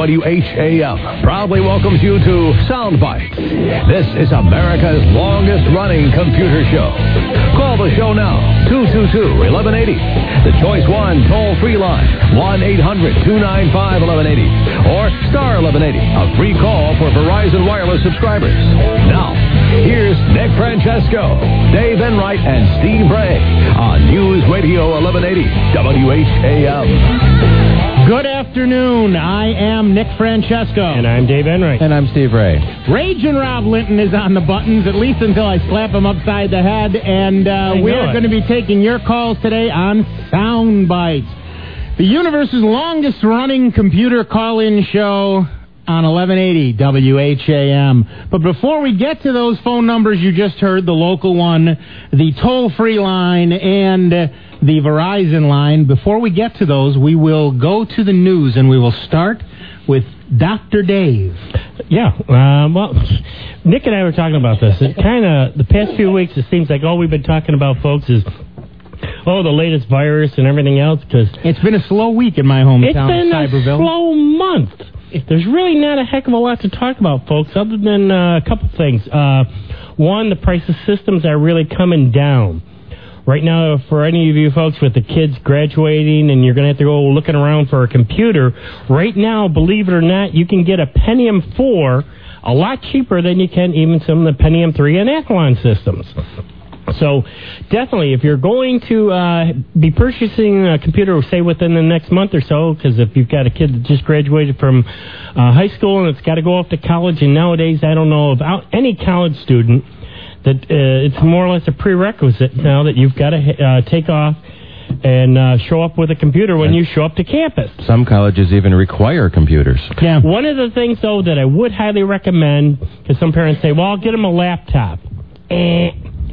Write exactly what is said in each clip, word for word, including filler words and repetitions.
W H A M proudly welcomes you to Soundbite. This is America's longest-running computer show. Call the show now, two two two, eleven eighty. The Choice one toll-free line, one eight hundred, two nine five, eleven eighty. Or star eleven eighty, a free call for Verizon Wireless subscribers. Now, here's Nick Francesco, Dave Enright, and Steve Ray on News Radio eleven eighty W H A M. Good afternoon. I am Nick Francesco. And I'm Dave Enright. And I'm Steve Ray. Raging Rob Linton is on the buttons, at least until I slap him upside the head. And uh, we're going to be taking your calls today on Soundbites, the universe's longest-running computer call-in show on eleven eighty W H A M. But before we get to those phone numbers you just heard, the local one, the toll-free line, and uh, the Verizon line, before we get to those, we will go to the news, and we will start with Doctor Dave. Yeah, um, well, Nick and I were talking about this. It kind of, the past few weeks, it seems like all we've been talking about, folks, is oh, the latest virus and everything else. Cause it's been a slow week in my hometown, It's been Cyberville. a slow month. There's really not a heck of a lot to talk about, folks, other than uh, a couple things. Uh, one, the price of systems are really coming down. Right now, for any of you folks with the kids graduating and you're going to have to go looking around for a computer, right now, believe it or not, you can get a Pentium four a lot cheaper than you can even some of the Pentium three and Athlon systems. So, definitely, if you're going to uh, be purchasing a computer, say, within the next month or so, because if you've got a kid that just graduated from uh, high school and it's got to go off to college, and nowadays, I don't know about any college student, that uh, it's more or less a prerequisite now that you've got to uh, take off and uh, show up with a computer when you show up to campus. Some colleges even require computers. Yeah. One of the things, though, that I would highly recommend, because some parents say, well, I'll get them a laptop. Eh.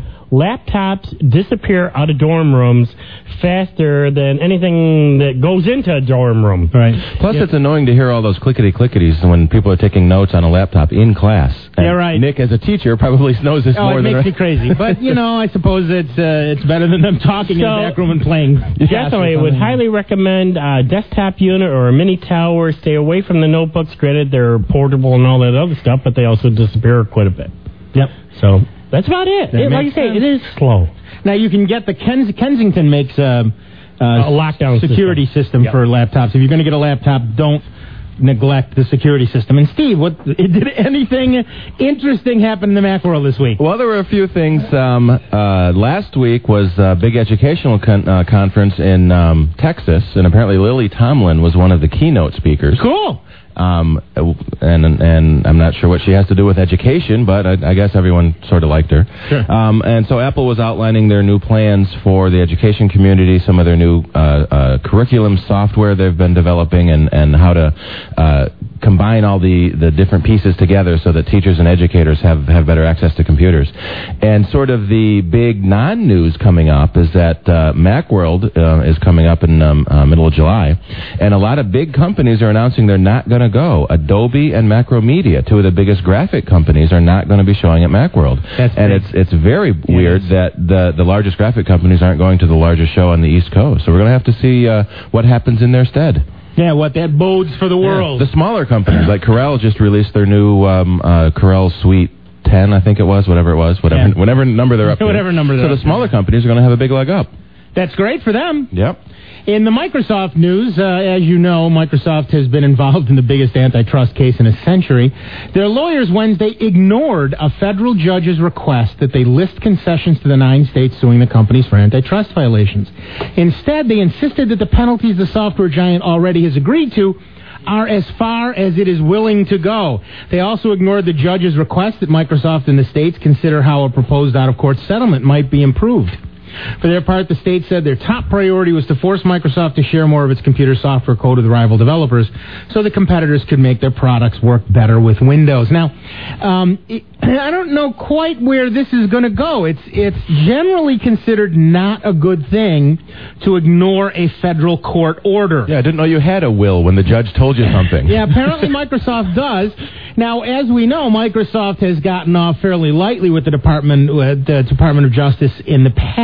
Laptops disappear out of dorm rooms faster than anything that goes into a dorm room. Right. Plus, yep. It's annoying to hear all those clickety-clickities when people are taking notes on a laptop in class. And yeah, right. Nick, as a teacher, probably knows this oh, more it than... it makes me crazy. But, you know, I suppose it's uh, it's better than them talking so, in the back room and playing. Definitely, I would highly recommend a desktop unit or a mini tower. Stay away from the notebooks. Granted, they're portable and all that other stuff, but they also disappear quite a bit. Yep. So... that's about it. it like you say, it is slow. Now, you can get the Kens- Kensington makes a, a, a lockdown security system, system yep. for laptops. If you're going to get a laptop, don't neglect the security system. And, Steve, what did anything interesting happen in the Mac world this week? Well, there were a few things. Um, uh, last week was a big educational con- uh, conference in um, Texas, and apparently Lily Tomlin was one of the keynote speakers. Cool. Um, and and I'm not sure what she has to do with education, but I, I guess everyone sort of liked her. Sure. Um, and so Apple was outlining their new plans for the education community, some of their new uh, uh, curriculum software they've been developing, and, and how to uh, combine all the, the different pieces together so that teachers and educators have, have better access to computers. And sort of the big non-news coming up is that uh, Macworld uh, is coming up in um, uh, middle of July, and a lot of big companies are announcing they're not going to go. Adobe and Macromedia, two of the biggest graphic companies, are not going to be showing at Macworld. That's and big. it's it's very yeah, weird it that the the largest graphic companies aren't going to the largest show on the East Coast. So we're going to have to see uh, what happens in their stead. Yeah, what that bodes for the world. Yeah. The smaller companies, like Corel, just released their new um, uh, Corel Suite ten, I think it was, whatever it was, whatever yeah. whatever number they're up to. Whatever number they're So up the smaller to. companies are going to have a big leg up. That's great for them. Yep. In the Microsoft news, uh, as you know, Microsoft has been involved in the biggest antitrust case in a century. Their lawyers Wednesday ignored a federal judge's request that they list concessions to the nine states suing the companies for antitrust violations. Instead, they insisted that the penalties the software giant already has agreed to are as far as it is willing to go. They also ignored the judge's request that Microsoft and the states consider how a proposed out-of-court settlement might be improved. For their part, the state said their top priority was to force Microsoft to share more of its computer software code with rival developers so the competitors could make their products work better with Windows. Now, um, it, I don't know quite where this is going to go. It's it's generally considered not a good thing to ignore a federal court order. Yeah, I didn't know you had a will when the judge told you something. Yeah, apparently Microsoft does. Now, as we know, Microsoft has gotten off fairly lightly with the Department, uh, the Department of Justice in the past.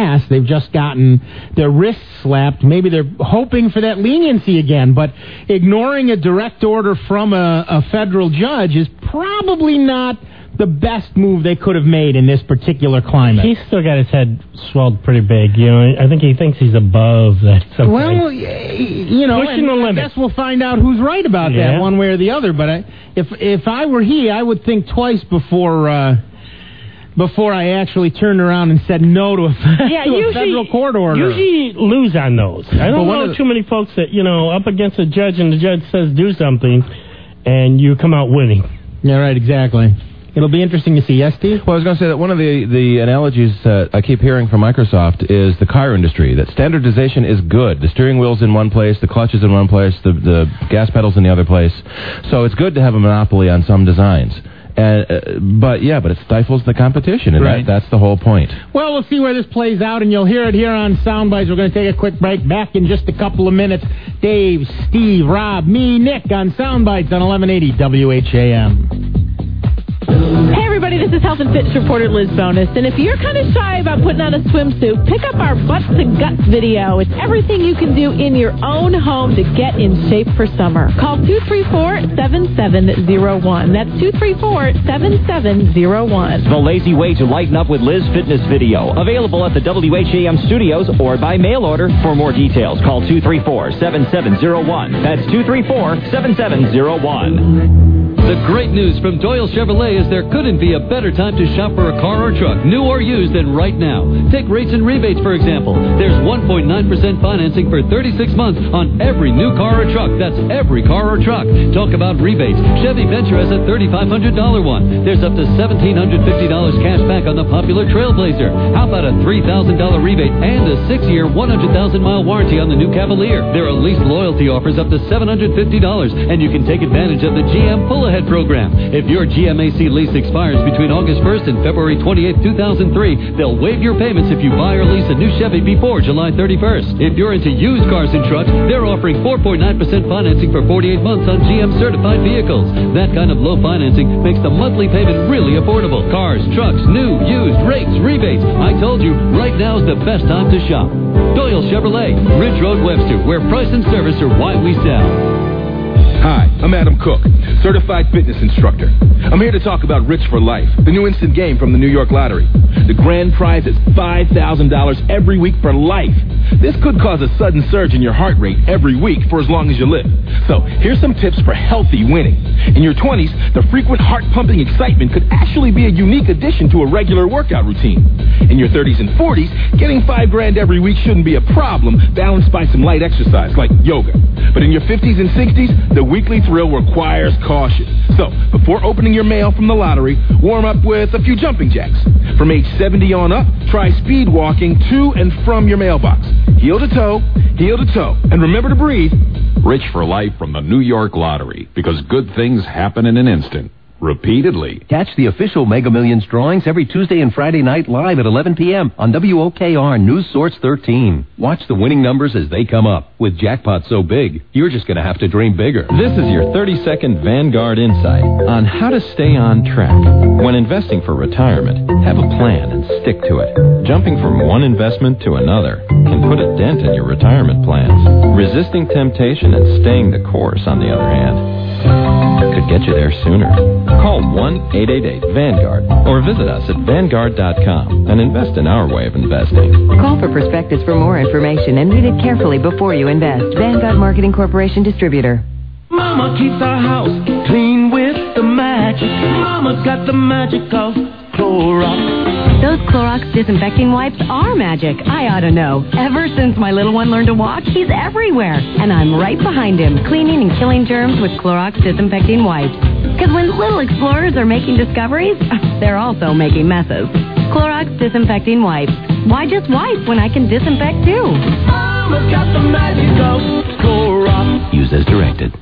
past. They've just gotten their wrists slapped. Maybe they're hoping for that leniency again, but ignoring a direct order from a, a federal judge is probably not the best move they could have made in this particular climate. He's still got his head swelled pretty big. You know, I think he thinks he's above that. Someplace. Well, you know, Pushing the I limit. guess we'll find out who's right about Yeah. that, one way or the other. But I, if if I were he, I would think twice before uh, before I actually turned around and said no to a, Yeah, to a usually, federal court order. Usually lose on those. I don't But one know of the- too many folks that, you know, up against a judge and the judge says do something and you come out winning. Yeah, right, exactly. It'll be interesting to see. Yes, Steve? Well, I was going to say that one of the, the analogies that I keep hearing from Microsoft is the car industry, that standardization is good. The steering wheel's in one place, the clutch is in one place, the, the gas pedal's in the other place. So it's good to have a monopoly on some designs. And, uh, but, yeah, but it stifles the competition, and Right. that, that's the whole point. Well, we'll see where this plays out, and you'll hear it here on Soundbites. We're going to take a quick break. Back in just a couple of minutes. Dave, Steve, Rob, me, Nick on Soundbites on eleven eighty W H A M. Hey everybody, this is Health and Fitness reporter Liz Bonus, and if you're kind of shy about putting on a swimsuit, pick up our Butts and Guts video. It's everything you can do in your own home to get in shape for summer. Call two three four, seven seven zero one. That's two three four, seven seven zero one. The lazy way to lighten up with Liz Fitness video. Available at the W H A M studios or by mail order. For more details, call two three four, seven seven zero one. That's two three four, seven seven zero one. The great news from Doyle Chevrolet is there couldn't be a better time to shop for a car or truck, new or used, than right now. Take rates and rebates, for example. There's one point nine percent financing for thirty-six months on every new car or truck. That's every car or truck. Talk about rebates. Chevy Venture has a thirty-five hundred dollars one. There's up to one thousand seven hundred fifty dollars cash back on the popular Trailblazer. How about a three thousand dollars rebate and a six-year, one hundred thousand mile warranty on the new Cavalier? There are lease loyalty offers up to seven hundred fifty dollars, and you can take advantage of the G M Pull-Ahead program. If your G M A C lease expires between August first and February twenty-eighth, two thousand three, they'll waive your payments if you buy or lease a new Chevy before July thirty-first. If you're into used cars and trucks, they're offering four point nine percent financing for forty-eight months on G M certified vehicles. That kind of low financing makes the monthly payment really affordable. Cars, trucks, new, used, rates, rebates. I told you, right now is the best time to shop. Doyle Chevrolet, Ridge Road, Webster, where price and service are why we sell. Hi, I'm Adam Cook, certified fitness instructor. I'm here to talk about Rich for Life, the new instant game from the New York Lottery. The grand prize is five thousand dollars every week for life. This could cause a sudden surge in your heart rate every week for as long as you live. So, here's some tips for healthy winning. In your twenties, the frequent heart-pumping excitement could actually be a unique addition to a regular workout routine. In your thirties and forties, getting five grand every week shouldn't be a problem, balanced by some light exercise like yoga. But in your fifties and sixties, the weekly thrill requires caution. So, before opening your mail from the lottery, warm up with a few jumping jacks. From age seventy on up, try speed walking to and from your mailbox. Heel to toe, heel to toe. And remember to breathe. Rich for Life from the New York Lottery, because good things happen in an instant. Repeatedly. Catch the official Mega Millions drawings every Tuesday and Friday night live at eleven p.m. on W O K R News Source thirteen. Watch the winning numbers as they come up. With jackpots so big, you're just going to have to dream bigger. This is your thirty-second Vanguard insight on how to stay on track. When investing for retirement, have a plan and stick to it. Jumping from one investment to another can put a dent in your retirement plans. Resisting temptation and staying the course, on the other hand, could get you there sooner. Call one eight eight eight Vanguard or visit us at Vanguard dot com and invest in our way of investing. Call for prospectus for more information and read it carefully before you invest. Vanguard Marketing Corporation Distributor. Mama keeps our house clean with the magic. Mama's got the magic of Clorox. Those Clorox disinfecting wipes are magic. I ought to know. Ever since my little one learned to walk, he's everywhere. And I'm right behind him, cleaning and killing germs with Clorox disinfecting wipes. Because when little explorers are making discoveries, they're also making messes. Clorox disinfecting wipes. Why just wipe when I can disinfect too? Mama's got the magic of Clorox. Use as directed.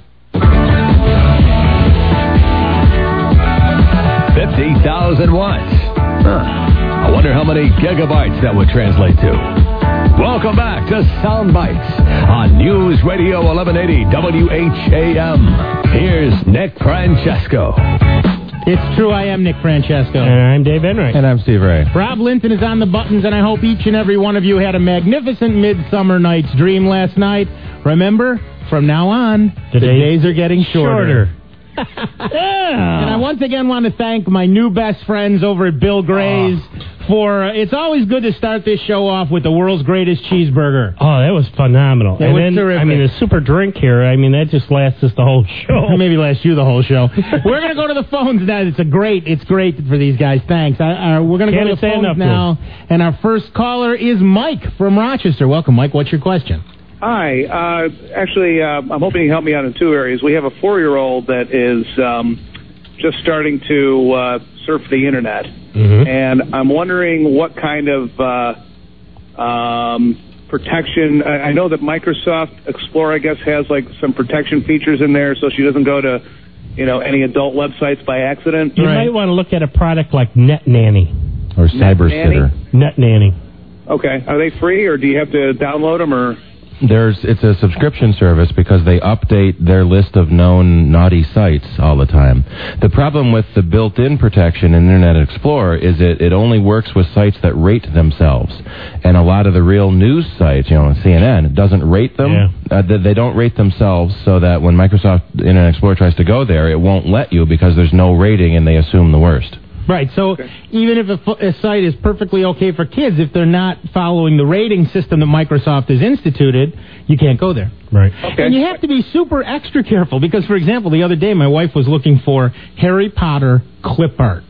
fifty thousand watts. Huh. I wonder how many gigabytes that would translate to. Welcome back to Sound Bites on News Radio eleven eighty W H A M. Here's Nick Francesco. It's true, I am Nick Francesco. And I'm Dave Enright. And I'm Steve Ray. Rob Linton is on the buttons, and I hope each and every one of you had a magnificent Midsummer Night's Dream last night. Remember, from now on, the, the days, days are getting shorter. shorter. yeah. And I once again want to thank my new best friends over at Bill Gray's. Oh. For uh, it's always good to start this show off with the world's greatest cheeseburger. Oh, that was phenomenal. It and was then, terrific. I mean, the super drink here, I mean, that just lasts us the whole show. Maybe lasts you the whole show. We're going to go to the phones now. It's a great, it's great for these guys. Thanks. I, uh, we're going to go to the phones now. And our first caller is Mike from Rochester. Welcome, Mike. What's your question? Hi. Uh, actually, uh, I'm hoping you can help me out in two areas. We have a four-year-old that is um, just starting to uh, surf the Internet. Mm-hmm. And I'm wondering what kind of uh, um, protection. I, I know that Microsoft Explorer, I guess, has like some protection features in there, so she doesn't go to, you know, any adult websites by accident. You right. might want to look at a product like Net Nanny or Cyber Sitter. Net Nanny. Okay, are they free, or do you have to download them, or? There's it's a subscription service because they update their list of known naughty sites all the time. The problem with the built-in protection in Internet Explorer is it, it only works with sites that rate themselves. And a lot of the real news sites, you know, C N N, doesn't rate them. Yeah. Uh, they, they don't rate themselves, so that when Microsoft Internet Explorer tries to go there, it won't let you because there's no rating and they assume the worst. Right, so okay. even if a, a site is perfectly okay for kids, if they're not following the rating system that Microsoft has instituted, you can't go there. Right. Okay. And you have to be super extra careful because, for example, the other day my wife was looking for Harry Potter clip art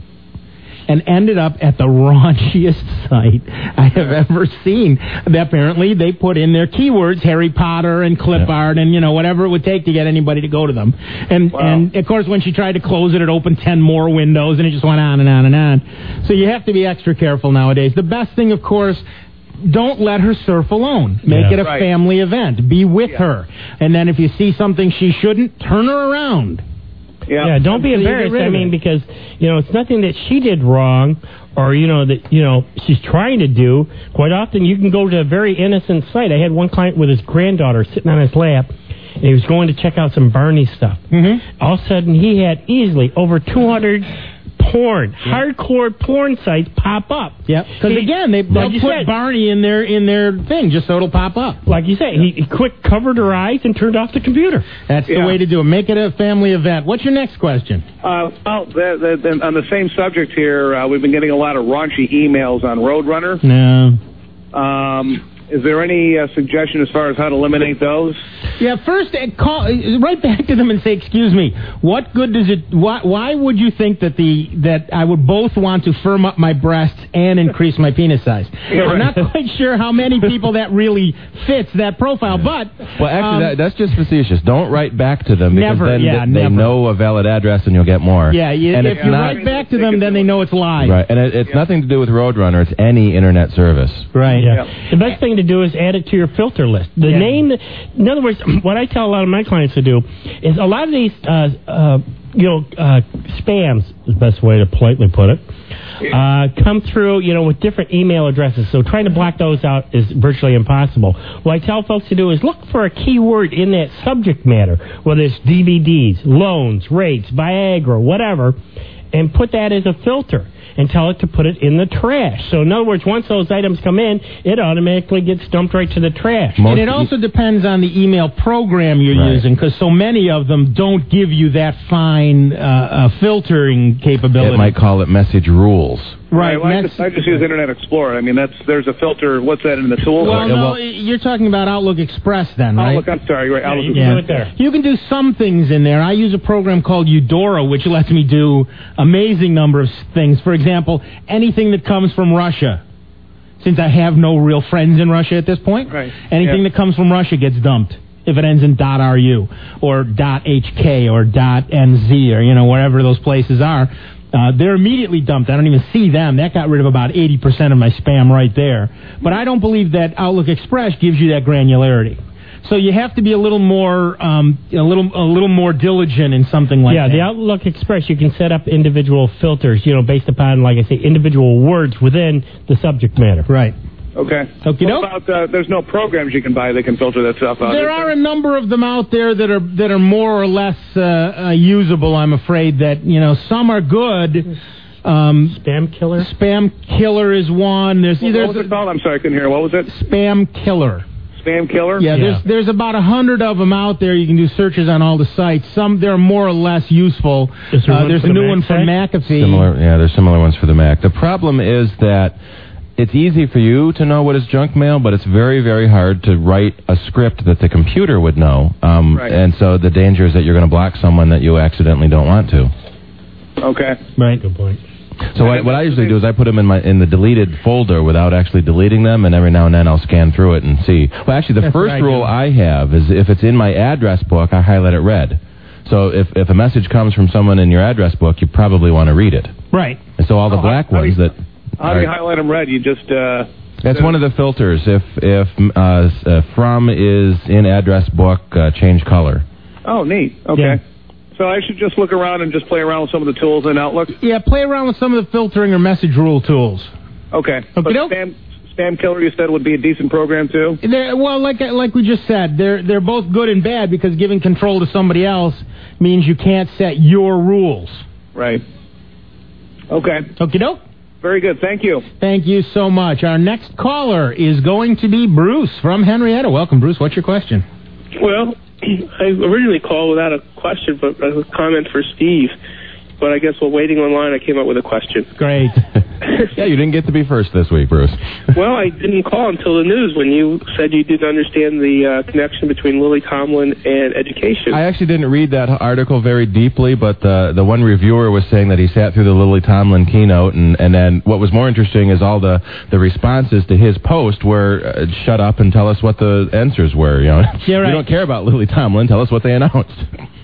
and ended up at the raunchiest site I have ever seen. Apparently, they put in their keywords, Harry Potter and clip yeah. art and, you know, whatever it would take to get anybody to go to them. And, wow. and of course, when she tried to close it, it opened ten more windows, and it just went on and on and on. So you have to be extra careful nowadays. The best thing, of course, don't let her surf alone. Make yeah. it a right. family event. Be with yeah. her. And then if you see something she shouldn't, turn her around. Yeah. yeah, don't be embarrassed. I mean, because, you know, it's nothing that she did wrong or, you know, that, you know, she's trying to do. Quite often you can go to a very innocent site. I had one client with his granddaughter sitting on his lap, and he was going to check out some Barney stuff. Mm-hmm. All of a sudden, he had easily over two hundred porn, yep. hardcore porn sites pop up. Yep. Because again, they like put said, Barney in their in their thing just so it'll pop up. Like you say, he, he quick covered her eyes and turned off the computer. That's yeah. the way to do it. Make it a family event. What's your next question? Uh, well, the, the, the, on the same subject here, uh, we've been getting a lot of raunchy emails on Roadrunner. No. Um, is there any uh, suggestion as far as how to eliminate those? Yeah, first, uh, call uh, right back to them and say, excuse me, what good does it, why, why would you think that the that I would both want to firm up my breasts and increase my penis size? Yeah, I'm right. not quite sure how many people that really fits that profile, but... Well, actually, um, that, that's just facetious. Don't write back to them because never, then yeah, they, never. they know a valid address and you'll get more. Yeah, you, and if it's you not, write back to them, then they know it's lies. Right, and it, it's yeah. nothing to do with Roadrunner. It's any Internet service. Right. Yeah. yeah. The best thing to do is add it to your filter list. The yeah. name, in other words, what I tell a lot of my clients to do is a lot of these, uh, uh, you know, uh, spams, is the best way to politely put it, uh, come through, you know, with different email addresses. So trying to block those out is virtually impossible. What I tell folks to do is look for a keyword in that subject matter, whether it's D V Ds, loans, rates, Viagra, whatever, and put that as a filter and tell it to put it in the trash. So in other words, once those items come in, it automatically gets dumped right to the trash. Most and it also depends on the email program you're right. using, because so many of them don't give you that fine uh, uh, filtering capability. It might call it message rules. Right. Well, I, just, I just use Internet Explorer. I mean, that's there's a filter. What's that in the tool? Well, no, well, you're talking about Outlook Express then, right? Outlook, I'm sorry. Right, Outlook yeah, you, Express. can do it there. You can do some things in there. I use a program called Eudora, which lets me do amazing number of things. For example, anything that comes from Russia. Since I have no real friends in Russia at this point, right. anything yeah. that comes from Russia gets dumped. If it ends in .ru or .hk or .nz or, you know, wherever those places are, uh, they're immediately dumped. I don't even see them. That got rid of about eighty percent of my spam right there. But I don't believe that Outlook Express gives you that granularity. So you have to be a little more, um, a little, a little more diligent in something like yeah, that. Yeah, the Outlook Express, you can set up individual filters, you know, based upon, like I say, individual words within the subject matter. Right. Okay. Okey doke. What about, uh, there's no programs you can buy that can filter that stuff out? There is are a number of them out there that are that are more or less uh, uh, usable. I'm afraid that you know some are good. Um, Spam Killer. Spam Killer is one. There's What, there's what was it called? I'm sorry, I couldn't hear. What was it? Spam Killer. Spam Killer? Yeah, there's there's about a hundred of them out there. You can do searches on all the sites. Some they're more or less useful. Is there Uh, one there's for a the new Mac one for site? McAfee. Similar, yeah, there's similar ones for the Mac. The problem is that it's easy for you to know what is junk mail, but it's very, very hard to write a script that the computer would know. Um, Right. And so the danger is that you're going to block someone that you accidentally don't want to. Okay. Right. Good point. So what, what I usually do is I put them in my in the deleted folder without actually deleting them, and every now and then I'll scan through it and see. Well, actually, the That's first what I rule do. I have is if it's in my address book, I highlight it red. So if, if a message comes from someone in your address book, you probably want to read it. Right. And so all the Oh, black how do ones you- that... How do you are- highlight them red? You just... Uh, That's one of the filters. If if uh, s- uh, from is in address book, uh, change color. Oh, neat. Okay. Yeah. So I should just look around and just play around with some of the tools in Outlook? Yeah, play around with some of the filtering or message rule tools. Okay. But Okey-doke. spam, spam Killer, you said, would be a decent program, too? They're, well, like like we just said, they're they're both good and bad because giving control to somebody else means you can't set your rules. Right. Okay. Okie doke. Very good. Thank you. Thank you so much. Our next caller is going to be Bruce from Henrietta. Welcome, Bruce. What's your question? Well, I originally called without a question, but a comment for Steve. But I guess while waiting online, I came up with a question. Great. Yeah, you didn't get to be first this week, Bruce. Well, I didn't call until the news when you said you didn't understand the uh, connection between Lily Tomlin and education. I actually didn't read that article very deeply, but the the one reviewer was saying that he sat through the Lily Tomlin keynote, and, and then what was more interesting is all the, the responses to his post were, uh, shut up and tell us what the answers were. You know, Yeah, right. We don't care about Lily Tomlin. Tell us what they announced.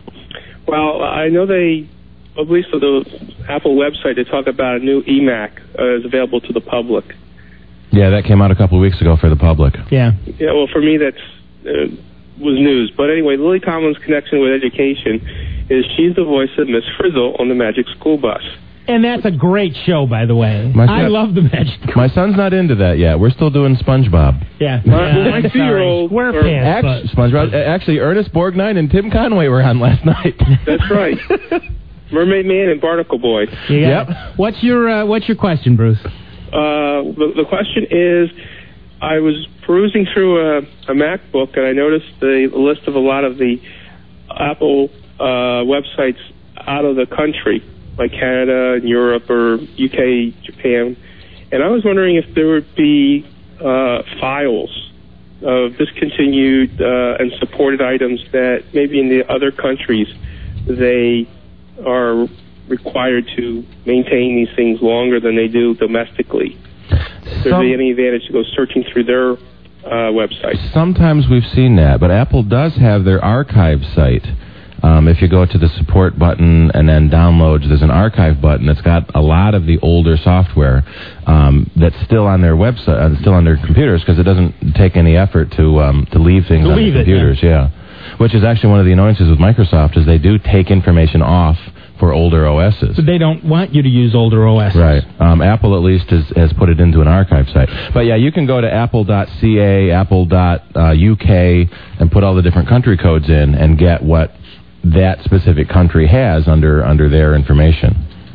Well, I know they, at least for the Apple website, they talk about a new eMac uh, is available to the public. Yeah, that came out a couple of weeks ago for the public. Yeah. Yeah, well, for me, that's uh, was news. But anyway, Lily Tomlin's connection with education is she's the voice of Miss Frizzle on the Magic School Bus. And that's a great show, by the way. My I son- love the Magic. My son's not into that yet. We're still doing SpongeBob. Yeah. My, yeah my sorry. two-year-old... or- SquarePants. Act- SpongeBob. uh, Actually, Ernest Borgnine and Tim Conway were on last night. That's right. Mermaid Man and Barnacle Boy. You got it. What's your uh, What's your question, Bruce? Uh, the, the question is, I was perusing through a, a MacBook, and I noticed the list of a lot of the Apple uh, websites out of the country, like Canada and Europe or U K, Japan. And I was wondering if there would be uh, files of discontinued uh, and supported items that maybe in the other countries they are required to maintain these things longer than they do domestically. If there'd be any advantage to go searching through their uh, website. Sometimes we've seen that, but Apple does have their archive site. Um, if you go to the support button and then downloads, there's an archive button that's got a lot of the older software um, that's still on their website, uh, still on their computers, because it doesn't take any effort to um, to leave things To on leave the it, computers. Yeah. Which is actually one of the annoyances with Microsoft is they do take information off for older O Ss. But they don't want you to use older O Ss. Right. Um, Apple at least has, has put it into an archive site. But yeah, you can go to apple dot c a, apple dot u k, and put all the different country codes in and get what that specific country has under under their information.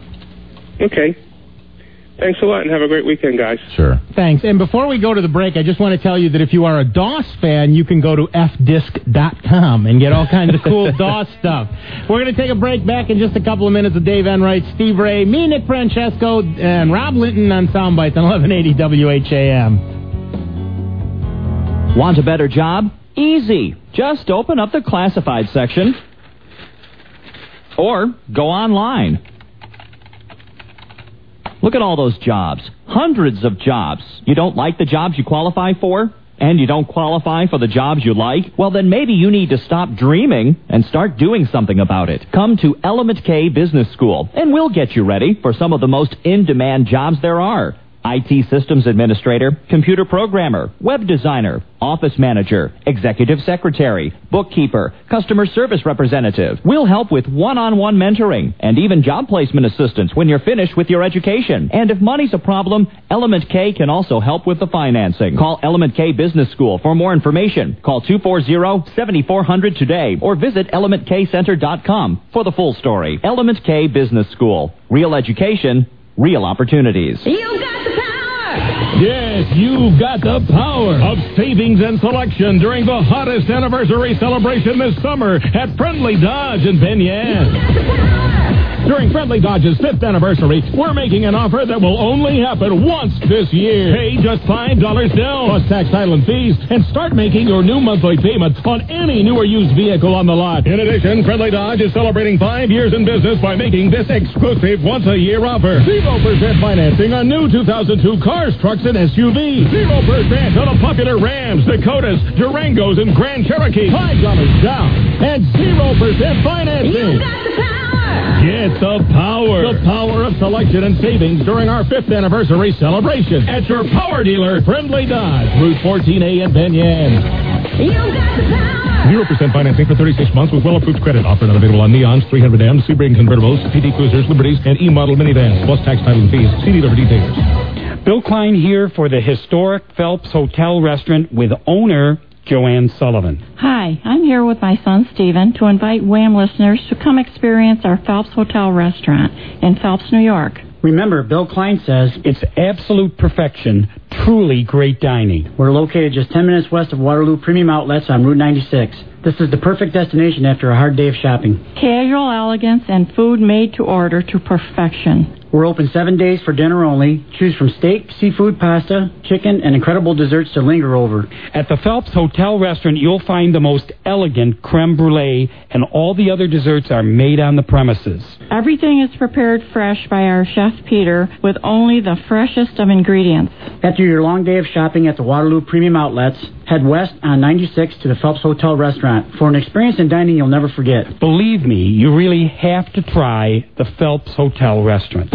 Okay. Thanks a lot, and have a great weekend, guys. Sure. Thanks. And before we go to the break, I just want to tell you that if you are a DOS fan, you can go to f disc dot com and get all kinds of cool DOS stuff. We're going to take a break. Back in just a couple of minutes with Dave Enright, Steve Ray, me, Nick Francesco, and Rob Linton on Soundbites on eleven eighty W H A M. Want a better job? Easy. Just open up the classified section or go online. Look at all those jobs. Hundreds of jobs. You don't like the jobs you qualify for? And you don't qualify for the jobs you like? Well, then maybe you need to stop dreaming and start doing something about it. Come to Element K Business School, and we'll get you ready for some of the most in-demand jobs there are. I T systems administrator, computer programmer, web designer, office manager, executive secretary, bookkeeper, customer service representative. We'll help with one-on-one mentoring and even job placement assistance when you're finished with your education. And if money's a problem, Element K can also help with the financing. Call Element K Business School for more information. Call two four zero, seven four zero zero today or visit element k center dot com for the full story. Element K Business School. Real education, real opportunities. You got the power! Yes, you've got the power of savings and selection during the hottest anniversary celebration this summer at Friendly Dodge in Ben Yan. During Friendly Dodge's fifth anniversary, we're making an offer that will only happen once this year. Pay just five dollars down, plus tax, title, and fees, and start making your new monthly payment on any new or used vehicle on the lot. In addition, Friendly Dodge is celebrating five years in business by making this exclusive once-a-year offer. zero percent financing on new two thousand two cars, trucks, and S U Vs. zero percent on the popular Rams, Dakotas, Durangos, and Grand Cherokee. five dollars down and zero percent financing. You got the power! Get the power. The power of selection and savings during our fifth anniversary celebration at your power dealer, Friendly Dodge, Route fourteen A in Ben Yan. You got the power! zero percent financing for thirty-six months with well-approved credit. Offer not available on Neons, three hundred Ms, Sebring convertibles, P D Cruisers, Liberties, and E-model minivans, plus tax, title, and fees. See dealer for details. Bill Klein here for the historic Phelps Hotel Restaurant with owner Joanne Sullivan. Hi, I'm here with my son Stephen to invite Wham listeners to come experience our Phelps Hotel Restaurant in Phelps, New York. Remember, Bill Klein says it's absolute perfection, truly great dining. We're located just ten minutes west of Waterloo Premium Outlets on Route ninety-six. This is the perfect destination after a hard day of shopping. Casual elegance and food made to order to perfection. We're open seven days for dinner only. Choose from steak, seafood, pasta, chicken, and incredible desserts to linger over. At the Phelps Hotel Restaurant, you'll find the most elegant creme brulee, and all the other desserts are made on the premises. Everything is prepared fresh by our chef Peter with only the freshest of ingredients. After your long day of shopping at the Waterloo Premium Outlets, head west on ninety-six to the Phelps Hotel Restaurant for an experience in dining you'll never forget. Believe me, you really have to try the Phelps Hotel Restaurant.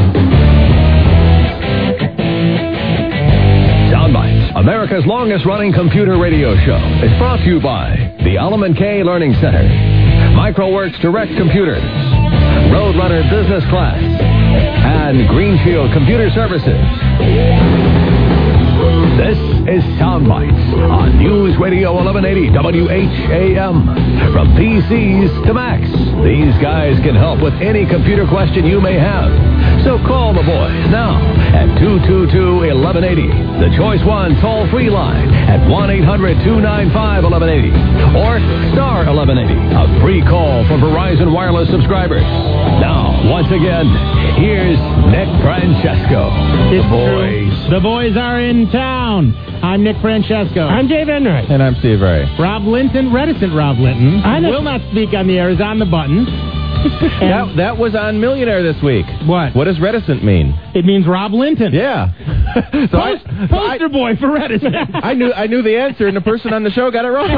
Soundbites, America's longest-running computer radio show, is brought to you by the Element K Learning Center, Microworks Direct Computers, Roadrunner Business Class, and Greenfield Computer Services. This is Soundbites on News Radio eleven eighty W H A M. From P Cs to Macs, these guys can help with any computer question you may have. So call the boys now at two two two, eleven eighty, the Choice One toll-free line at one eight hundred, two nine five, eleven eighty, or star eleven eighty, a free call for Verizon Wireless subscribers. Now, once again, here's Nick Francesco. It's the boys. True. The boys are in town. I'm Nick Francesco. I'm Dave Enright. And I'm Steve Ray. Rob Linton, reticent Rob Linton, I will not speak on the air, is on the button. that, that was on Millionaire this week. What? What does reticent mean? It means Rob Linton. Yeah. so Post, I, poster I, boy for reticent. I knew I knew the answer, and the person on the show got it wrong.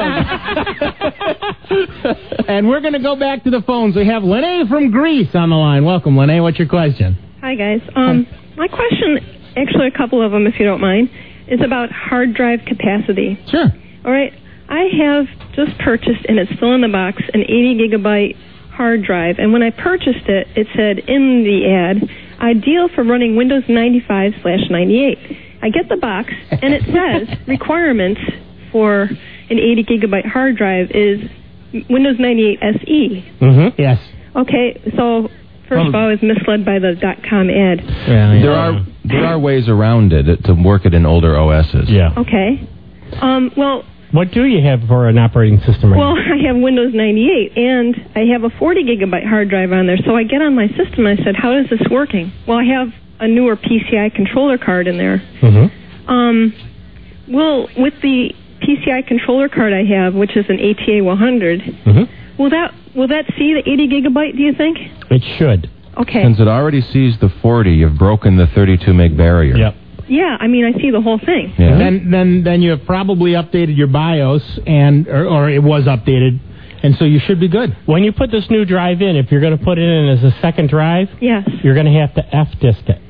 And we're going to go back to the phones. We have Lene from Greece on the line. Welcome, Lene. What's your question? Hi, guys. Um, my question, actually a couple of them, if you don't mind, is about hard drive capacity. Sure. All right. I have just purchased, and it's still in the box, an eighty gigabyte hard drive. And when I purchased it, it said in the ad, ideal for running Windows ninety-five slash ninety-eight. I get the box, and it says requirements for an eighty gigabyte hard drive is Windows ninety-eight S E. Mm-hmm. Yes. Okay, so first of all, I was misled by the .com ad. Yeah, yeah. There are there are ways around it to work it in older O Ss. Yeah. Okay. Um, well... What do you have for an operating system right well, now? Well, I have Windows ninety-eight, and I have a forty gigabyte hard drive on there. So I get on my system, and I said, how is this working? Well, I have a newer P C I controller card in there. Mm-hmm. Um, well, with the P C I controller card I have, which is an A T A one hundred, mm-hmm. will that will that see the eighty gigabyte, do you think? It should. Okay. Since it already sees the forty, you've broken the thirty-two meg barrier. Yep. Yeah, I mean, I see the whole thing. Yeah. Then, then, then you have probably updated your BIOS, and or, or it was updated, and so you should be good. When you put this new drive in, if you're going to put it in as a second drive, yes, you're going to have to F-disk it.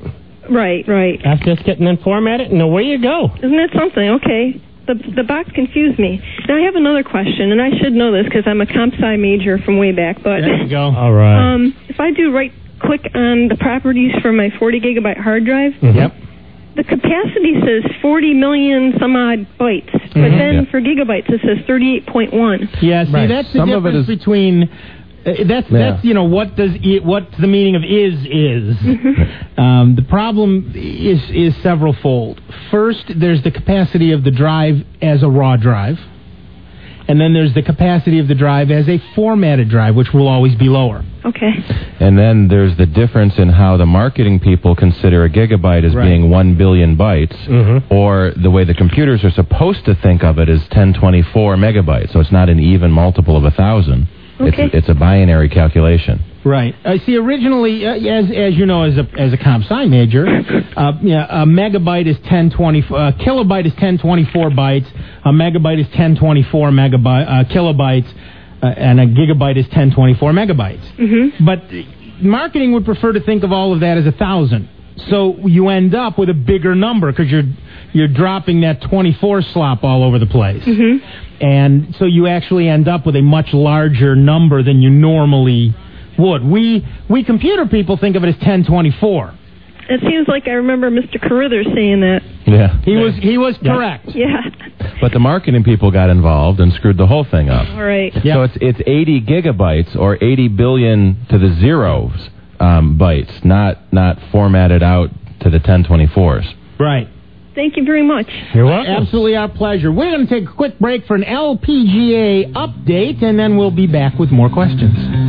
Right, right. After just getting then formatted, and away you go. Isn't that something? Okay. The the box confused me. Now, I have another question, and I should know this because I'm a comp sci major from way back. But there you go. All right. Um, if I do right-click on the properties for my forty gigabyte hard drive, mm-hmm. Yep. the capacity says forty million some odd bytes, but Mm-hmm. then Yeah. for gigabytes it says thirty-eight point one. Yeah, see, Right. that's the Some of it difference is- between... Uh, that's Yeah. that's you know what does it, what's the meaning of is is. um, the problem is is severalfold. First, there's the capacity of the drive as a raw drive, and then there's the capacity of the drive as a formatted drive, which will always be lower. Okay. And then there's the difference in how the marketing people consider a gigabyte as Right. being one billion bytes, Mm-hmm. or the way the computers are supposed to think of it as ten twenty-four megabytes. So it's not an even multiple of a thousand. Okay. It's, it's a binary calculation. Right. I see. Originally, uh, as as you know, as a as a comp sci major, uh, yeah, a megabyte is ten twenty. Uh, kilobyte is ten twenty-four bytes. A megabyte is ten twenty-four megabyte uh, kilobytes, uh, and a gigabyte is ten twenty-four megabytes. Mm-hmm. But marketing would prefer to think of all of that as a thousand. So you end up with a bigger number because you're you're dropping that twenty-four slop all over the place. Mm-hmm. And so you actually end up with a much larger number than you normally would. We we computer people think of it as ten twenty-four. It seems like I remember Mister Carruthers saying that. Yeah. He was he was correct. Yeah. But the marketing people got involved and screwed the whole thing up. All right. So it's it's eighty gigabytes or eighty billion to the zeros um, bytes, not not formatted out to the ten twenty-fours. Right. Thank you very much. You're welcome. Absolutely our pleasure. We're going to take a quick break for an L P G A update, and then we'll be back with more questions.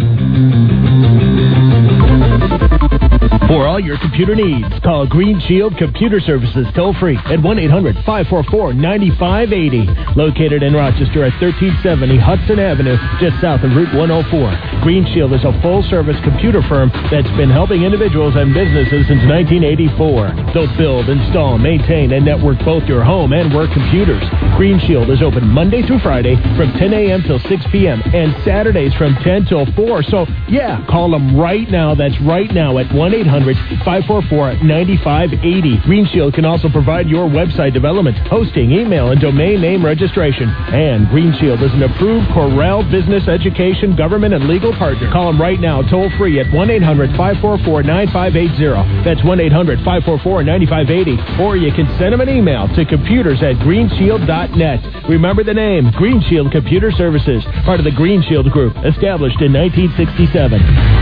For all your computer needs, call Green Shield Computer Services toll-free at one eight hundred five four four nine five eight zero. Located in Rochester at thirteen seventy Hudson Avenue, just south of Route one oh four. Green Shield is a full-service computer firm that's been helping individuals and businesses since nineteen eighty-four. They'll build, install, maintain, and network both your home and work computers. Green Shield is open Monday through Friday from ten a.m. till six p.m. and Saturdays from ten till four. So, yeah, call them right now. That's right now at one eight hundred five four four nine five eight zero. Green Shield can also provide your website development, hosting, email, and domain name registration. And Green Shield is an approved Corel business, education, government, and legal partner. Call them right now, toll free at one eight hundred five four four nine five eight zero. That's one eight hundred five four four nine five eight zero. Or you can send them an email to computers at green shield dot net. Remember the name, Green Shield Computer Services, part of the Green Shield Group, established in nineteen sixty-seven.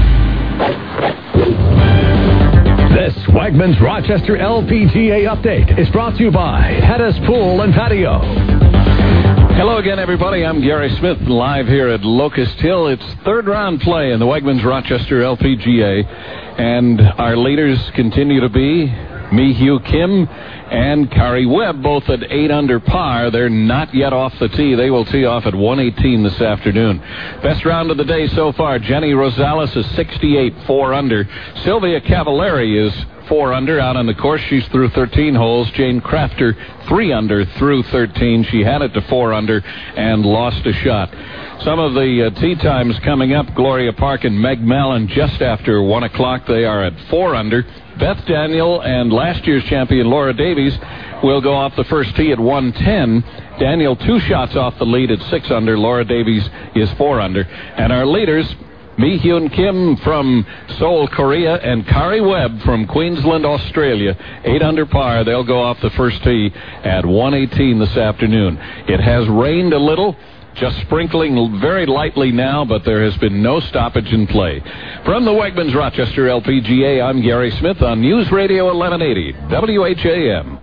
This Wegmans Rochester L P G A update is brought to you by Hedis Pool and Patio. Hello again, everybody. I'm Gary Smith, live here at Locust Hill. It's third round play in the Wegmans Rochester L P G A, and our leaders continue to be Mi-Hyu Kim and Kari Webb, both at eight under par. They're not yet off the tee. They will tee off at one eighteen this afternoon. Best round of the day so far. Jenny Rosales is sixty-eight, four under. Sylvia Cavallari is four under out on the course. She's through thirteen holes. Jane Crafter, three under through thirteen. She had it to four under and lost a shot. Some of the uh, tee times coming up. Gloria Park and Meg Mallon just after one o'clock. They are at four under. Beth Daniel and last year's champion Laura Davies will go off the first tee at one ten. Daniel two shots off the lead at six under. Laura Davies is four under. And our leaders, Mi-Hyu Kim from Seoul, Korea, and Kari Webb from Queensland, Australia, eight under par. They'll go off the first tee at one eighteen this afternoon. It has rained a little. Just sprinkling very lightly now, but there has been no stoppage in play. From the Wegmans Rochester L P G A, I'm Gary Smith on News Radio eleven eighty, W H A M.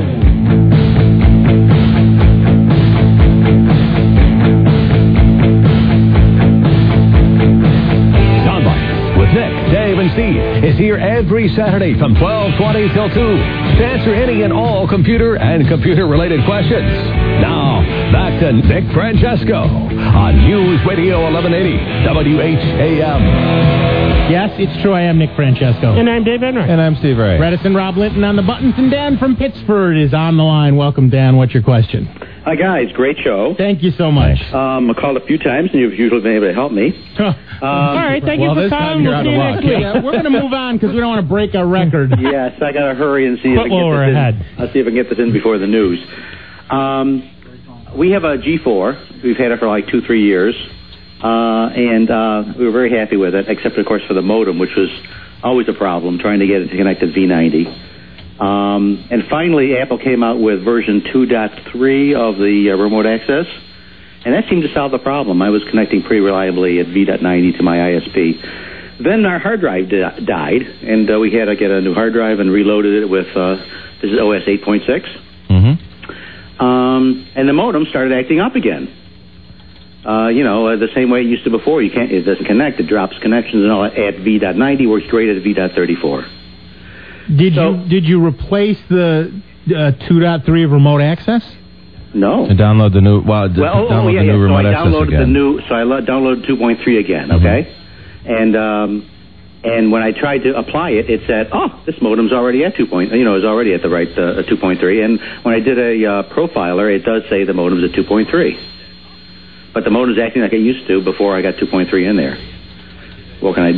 Soundbite with Nick, Dave, and Steve is here every Saturday from twelve twenty till two to answer any and all computer and computer-related questions. Now, back to Nick Francesco on News Radio eleven eighty, W H A M. Yes, it's true. I am Nick Francesco. And I'm Dave Enright. And I'm Steve Ray. Redison Rob Linton on the buttons, and Dan from Pittsburgh is on the line. Welcome, Dan. What's your question? Hi, guys. Great show. Thank you so much. Um, I called a few times, and you've usually been able to help me. Um, All right, thank you for calling. We'll see you next week. Uh, we're going to move on because we don't want to break our record. Yes, I got to hurry and see if I Put can lower get this ahead. in. I'll see if I can get this in before the news. Um, we have a G four. We've had it for like two, three years, uh, and uh, we were very happy with it, except, of course, for the modem, which was always a problem, trying to get it to connect to V ninety. Um, and finally, Apple came out with version two point three of the uh, remote access, and that seemed to solve the problem. I was connecting pretty reliably at V ninety to my I S P. Then our hard drive di- died, and uh, we had to get a new hard drive and reloaded it with, uh, this is O S eight point six. Mm-hmm. Um, and the modem started acting up again. Uh, you know, uh, the same way it used to before. You can't, it doesn't connect. It drops connections and all at V ninety, works great at V thirty-four. Did so, you did you replace the uh, two point three of remote access? No. To download the new, well, to well oh, download oh, yeah, the new yeah. remote so I access downloaded again. the new, so I lo- downloaded two point three again, okay? Mm-hmm. And um, and when I tried to apply it, it said, oh, this modem's already at two point, you know, is already at the right uh, two point three. And when I did a uh, profiler, it does say the modem's at two point three. But the modem's acting like it used to before I got two point three in there. What can I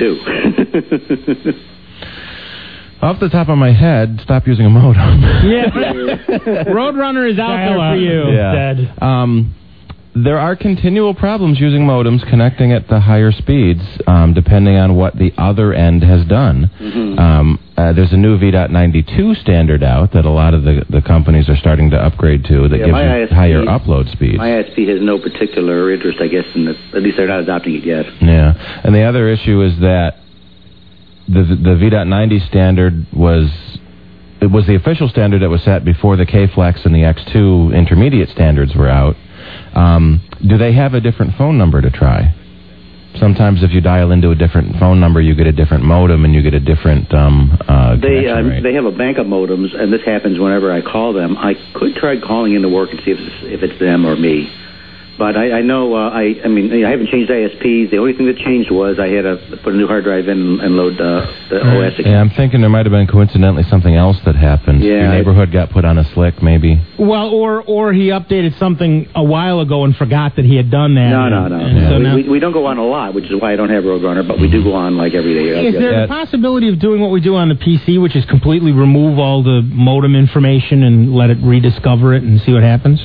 do? Off the top of my head, stop using a modem. Yeah. Roadrunner is out there for you. Yeah. Um, there are continual problems using modems connecting at the higher speeds, um, depending on what the other end has done. Mm-hmm. Um, uh, there's a new V ninety-two standard out that a lot of the, the companies are starting to upgrade to that yeah, gives my you I S P, higher upload speeds. My I S P has no particular interest, I guess, in the, at least they're not adopting it yet. Yeah. And the other issue is that the the V ninety standard was it was the official standard that was set before the K-Flex and the X two intermediate standards were out. Um, do they have a different phone number to try? Sometimes if you dial into a different phone number, you get a different modem and you get a different um, uh, They connection uh, rate. they have a bank of modems, and this happens whenever I call them. I could try calling into work and see if it's, if it's them or me. But I, I know, uh, I I mean, I haven't changed I S Ps. The only thing that changed was I had to put a new hard drive in and load uh, the O S again. Yeah, I'm thinking there might have been coincidentally something else that happened. Yeah, Your neighborhood got put on a slick, maybe. Well, or or he updated something a while ago and forgot that he had done that. No, and, no, no. and no. so we, now, we, we don't go on a lot, which is why I don't have Roadrunner, but we do go on like every day. is there a possibility of doing what we do on the P C, which is completely remove all the modem information and let it rediscover it and see what happens?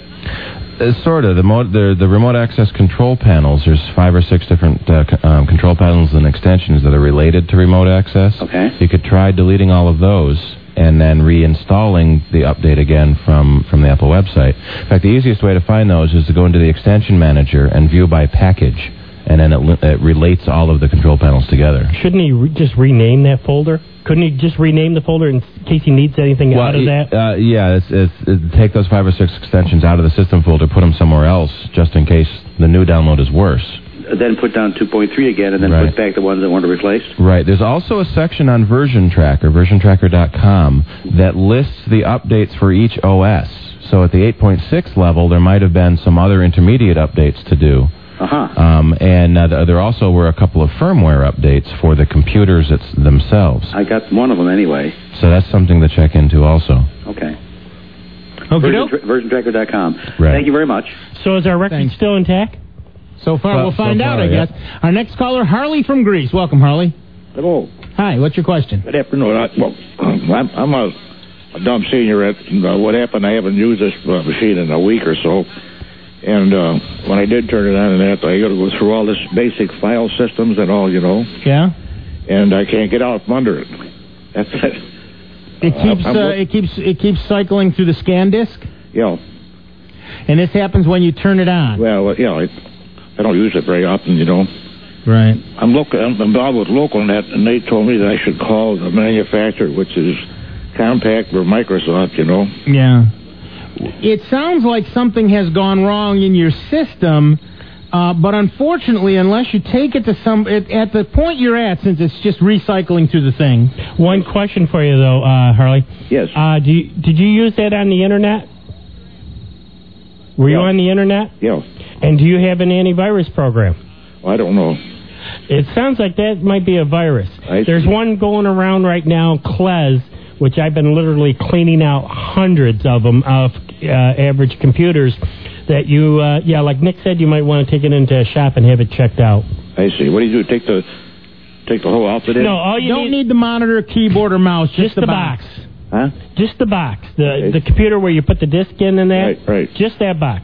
Uh, sort of. The, mo- the the remote access control panels, there's five or six different uh, c- um, control panels and extensions that are related to remote access. Okay. You could try deleting all of those and then reinstalling the update again from, from the Apple website. In fact, the easiest way to find those is to go into the extension manager and view by package, and then it, li- it relates all of the control panels together. Shouldn't he re- just rename that folder? Couldn't he just rename the folder in case he needs anything Well, out of that? Uh, yeah, it's, it's, it's take those five or six extensions out of the system folder, put them somewhere else, just in case the new download is worse. Then put down two point three again, and then Right. put back the ones that want to replace. Right. There's also a section on Version Tracker, version tracker dot com, that lists the updates for each O S. So at the eight point six level, there might have been some other intermediate updates to do. Uh-huh. Um, and uh, there also were a couple of firmware updates for the computers it's themselves. I got one of them anyway. So that's something to check into also. Okay. Okay. Version, tra- version tracker dot com. Right. Thank you very much. So is our record Thanks. still intact? So far, Well, we'll find so out, far, I yeah. guess. Our next caller, Harley from Greece. Welcome, Harley. Hello. Hi, what's your question? Good afternoon. I, well, I'm, I'm a, a dumb senior. At uh, what happened? I haven't used this uh, machine in a week or so, and uh, when I did turn it on and that, I got to go through all this basic file systems and all, you know. Yeah. And I can't get out from under it. That's it. It keeps I'm uh, look- it keeps it keeps cycling through the scan disk, Yeah. and this happens when you turn it on. Well, yeah. I, I don't use it very often, you know. Right. I'm look. I'm involved with LocalNet, and they told me that I should call the manufacturer, which is Compaq or Microsoft, you know. Yeah. It sounds like something has gone wrong in your system, uh, but unfortunately, unless you take it to some at, at the point you're at, since it's just recycling through the thing. One question for you, though, uh, Harley. Yes. Uh, do you, did you use that on the Internet? Were you Yeah. on the Internet? Yeah. And do you have an antivirus program? I don't know. It sounds like that might be a virus. I There's see. one going around right now, Klez, which I've been literally cleaning out hundreds of them, of uh, average computers that you, uh, yeah, like Nick said, you might want to take it into a shop and have it checked out. I see. What do you do? Take the take the whole outfit in? No, all you don't need, need the monitor, keyboard, or mouse. Just, just the, the box. box. Huh? Just the box. The Okay. the computer where you put the disc in and that. Right, right. Just that box.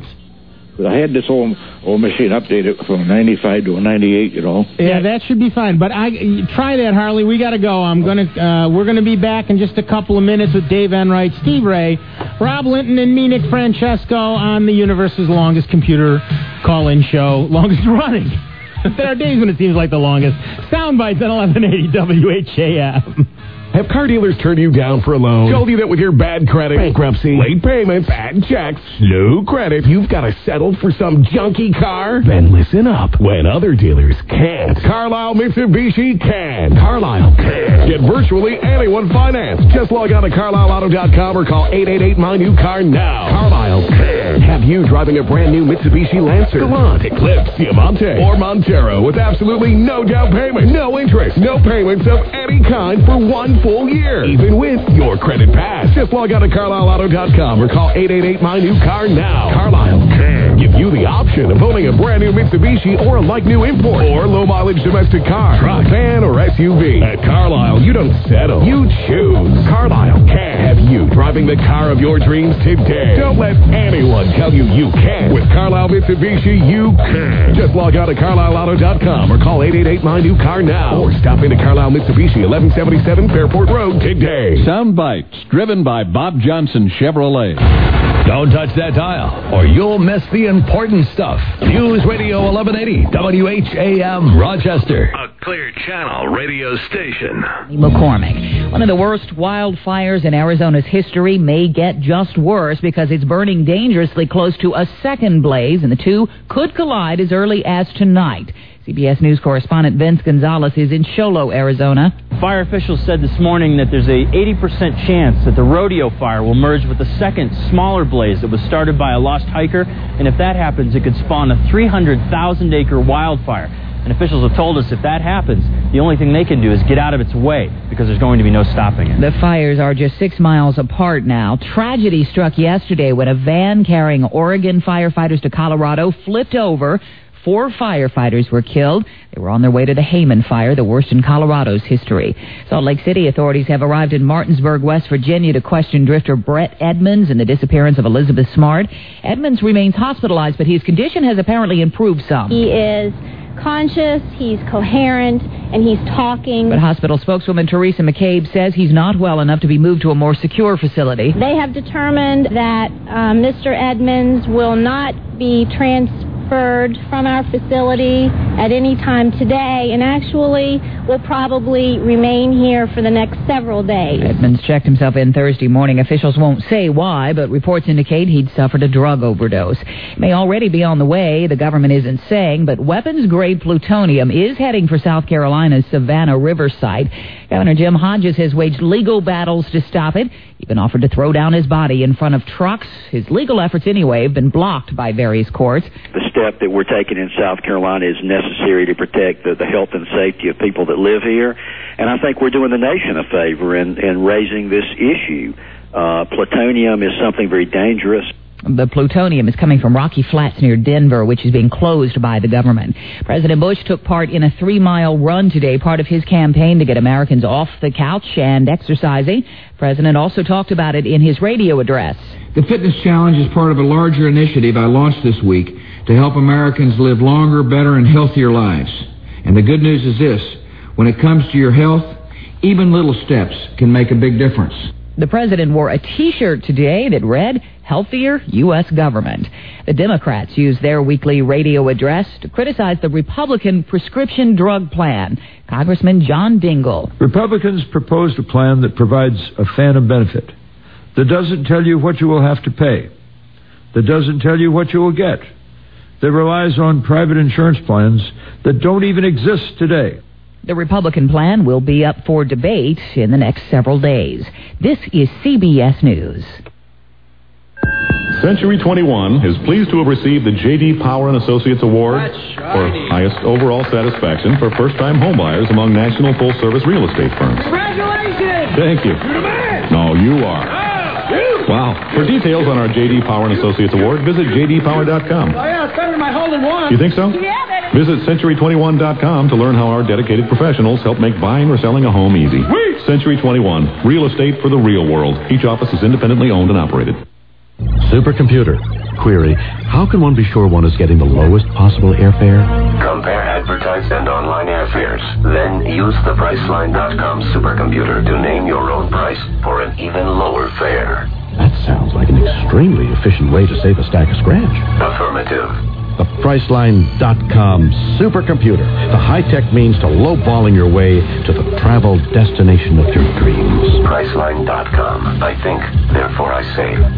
I had this old old machine updated from a ninety-five to a ninety-eight, you know. Yeah, that should be fine. But I try that, Harley. We got to go. I'm gonna. Uh, we're gonna be back in just a couple of minutes with Dave Enright, Steve Ray, Rob Linton, and me, Nick Francesco, on the universe's longest computer call-in show, longest running. There are days when it seems like the longest. Soundbites at eleven eighty W H A M. Have car dealers turned you down for a loan? Told you that with your bad credit, bankruptcy, late payments, bad checks, low credit, you've got to settle for some junky car? Then listen up. When other dealers can't, Carlisle Mitsubishi can. Carlisle can. Get virtually anyone financed. Just log on to carlisle auto dot com or call eight eight eight my new car now. Carlisle can. Have you driving a brand new Mitsubishi Lancer, Galant, Eclipse, Diamante, or Montero with absolutely no down payment, no interest, no payments of any kind for one full year, even with your credit pass. Just log on to carlisle auto dot com or call eight eight eight my new car now. Carlisle can give you the option of owning a brand new Mitsubishi or a like-new import or low-mileage domestic car, truck, van, or S U V. At Carlisle, you don't settle. You choose. Carlisle can have you driving the car of your dreams today. Don't let anyone tell you you can't. With Carlisle Mitsubishi, you can. Just log on to carlisle auto dot com or call eight eight eight my new car now. Or stop into Carlisle Mitsubishi, eleven seventy-seven Fairport Road today. Sound Bites, driven by Bob Johnson Chevrolet. Don't touch that dial, or you'll miss the important stuff. News Radio eleven eighty, W H A M, Rochester. A Clear Channel radio station. McCormick. One of the worst wildfires in Arizona's history may get just worse because it's burning dangerously close to a second blaze, and the two could collide as early as tonight. C B S News correspondent Vince Gonzalez is in Sholo, Arizona. Fire officials said this morning that there's a eighty percent chance that the rodeo fire will merge with a second, smaller blaze that was started by a lost hiker, and if that happens, it could spawn a three hundred thousand acre wildfire. And officials have told us if that happens, the only thing they can do is get out of its way because there's going to be no stopping it. The fires are just six miles apart now. Tragedy struck yesterday when a van carrying Oregon firefighters to Colorado flipped over. Four firefighters were killed. They were on their way to the Hayman fire, the worst in Colorado's history. Salt Lake City authorities have arrived in Martinsburg, West Virginia to question drifter Brett Edmonds and the disappearance of Elizabeth Smart. Edmonds remains hospitalized, but his condition has apparently improved some. He is conscious, he's coherent, and he's talking. But hospital spokeswoman Teresa McCabe says he's not well enough to be moved to a more secure facility. They have determined that uh, Mister Edmonds will not be transferred from our facility at any time today, and actually will probably remain here for the next several days. Edmonds checked himself in Thursday morning. Officials won't say why, but reports indicate he'd suffered a drug overdose. May already be on the way, the government isn't saying, but weapons-grade plutonium is heading for South Carolina's Savannah River site. Governor Jim Hodges has waged legal battles to stop it. Even offered to throw down his body in front of trucks. His legal efforts, anyway, have been blocked by various courts. The step that we're taking in South Carolina is necessary to protect the, the health and safety of people that live here. And I think we're doing the nation a favor in, in raising this issue. Uh, plutonium is something very dangerous. The plutonium is coming from Rocky Flats near Denver, which is being closed by the government. President Bush took part in a three-mile run today, part of his campaign to get Americans off the couch and exercising. The president also talked about it in his radio address. The Fitness Challenge is part of a larger initiative I launched this week to help Americans live longer, better, and healthier lives. And the good news is this: when it comes to your health, even little steps can make a big difference. The president wore a T-shirt today that read, "Healthier U S Government." The Democrats used their weekly radio address to criticize the Republican prescription drug plan. Congressman John Dingell. Republicans proposed a plan that provides a phantom benefit, that doesn't tell you what you will have to pay, that doesn't tell you what you will get, that relies on private insurance plans that don't even exist today. The Republican plan will be up for debate in the next several days. This is C B S News. Century twenty-one is pleased to have received the J D. Power and Associates Award for highest overall satisfaction for first-time homebuyers among national full-service real estate firms. Congratulations! Thank you. You're the man! No, you are. Ah, you! Wow. For details on our J D Power and Associates Award, visit j d power dot com. Oh, yeah, it's better than my hole-in-one. You think so? Yeah, that is. Visit century twenty-one dot com to learn how our dedicated professionals help make buying or selling a home easy. Wait. Century twenty-one, real estate for the real world. Each office is independently owned and operated. Supercomputer. Query, how can one be sure one is getting the lowest possible airfare? Compare advertised and online airfares. Then use the Priceline dot com supercomputer to name your own price for an even lower fare. That sounds like an extremely efficient way to save a stack of scratch. Affirmative. The Priceline dot com supercomputer. The high-tech means to lowballing your way to the travel destination of your dreams. Priceline dot com. I think, therefore I save.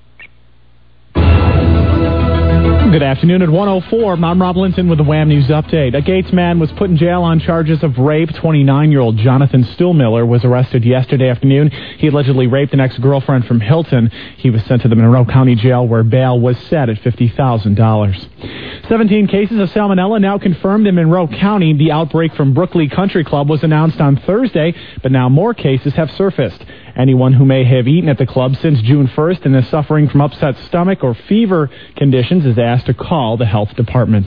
Good afternoon at one oh four. I'm Rob Linton with the Wham News Update. A Gates man was put in jail on charges of rape. twenty-nine-year-old Jonathan Stillmiller was arrested yesterday afternoon. He allegedly raped an ex-girlfriend from Hilton. He was sent to the Monroe County Jail where bail was set at fifty thousand dollars. seventeen cases of salmonella now confirmed in Monroe County. The outbreak from Brookley Country Club was announced on Thursday, but now more cases have surfaced. Anyone who may have eaten at the club since June first and is suffering from upset stomach or fever conditions is asked to call the health department.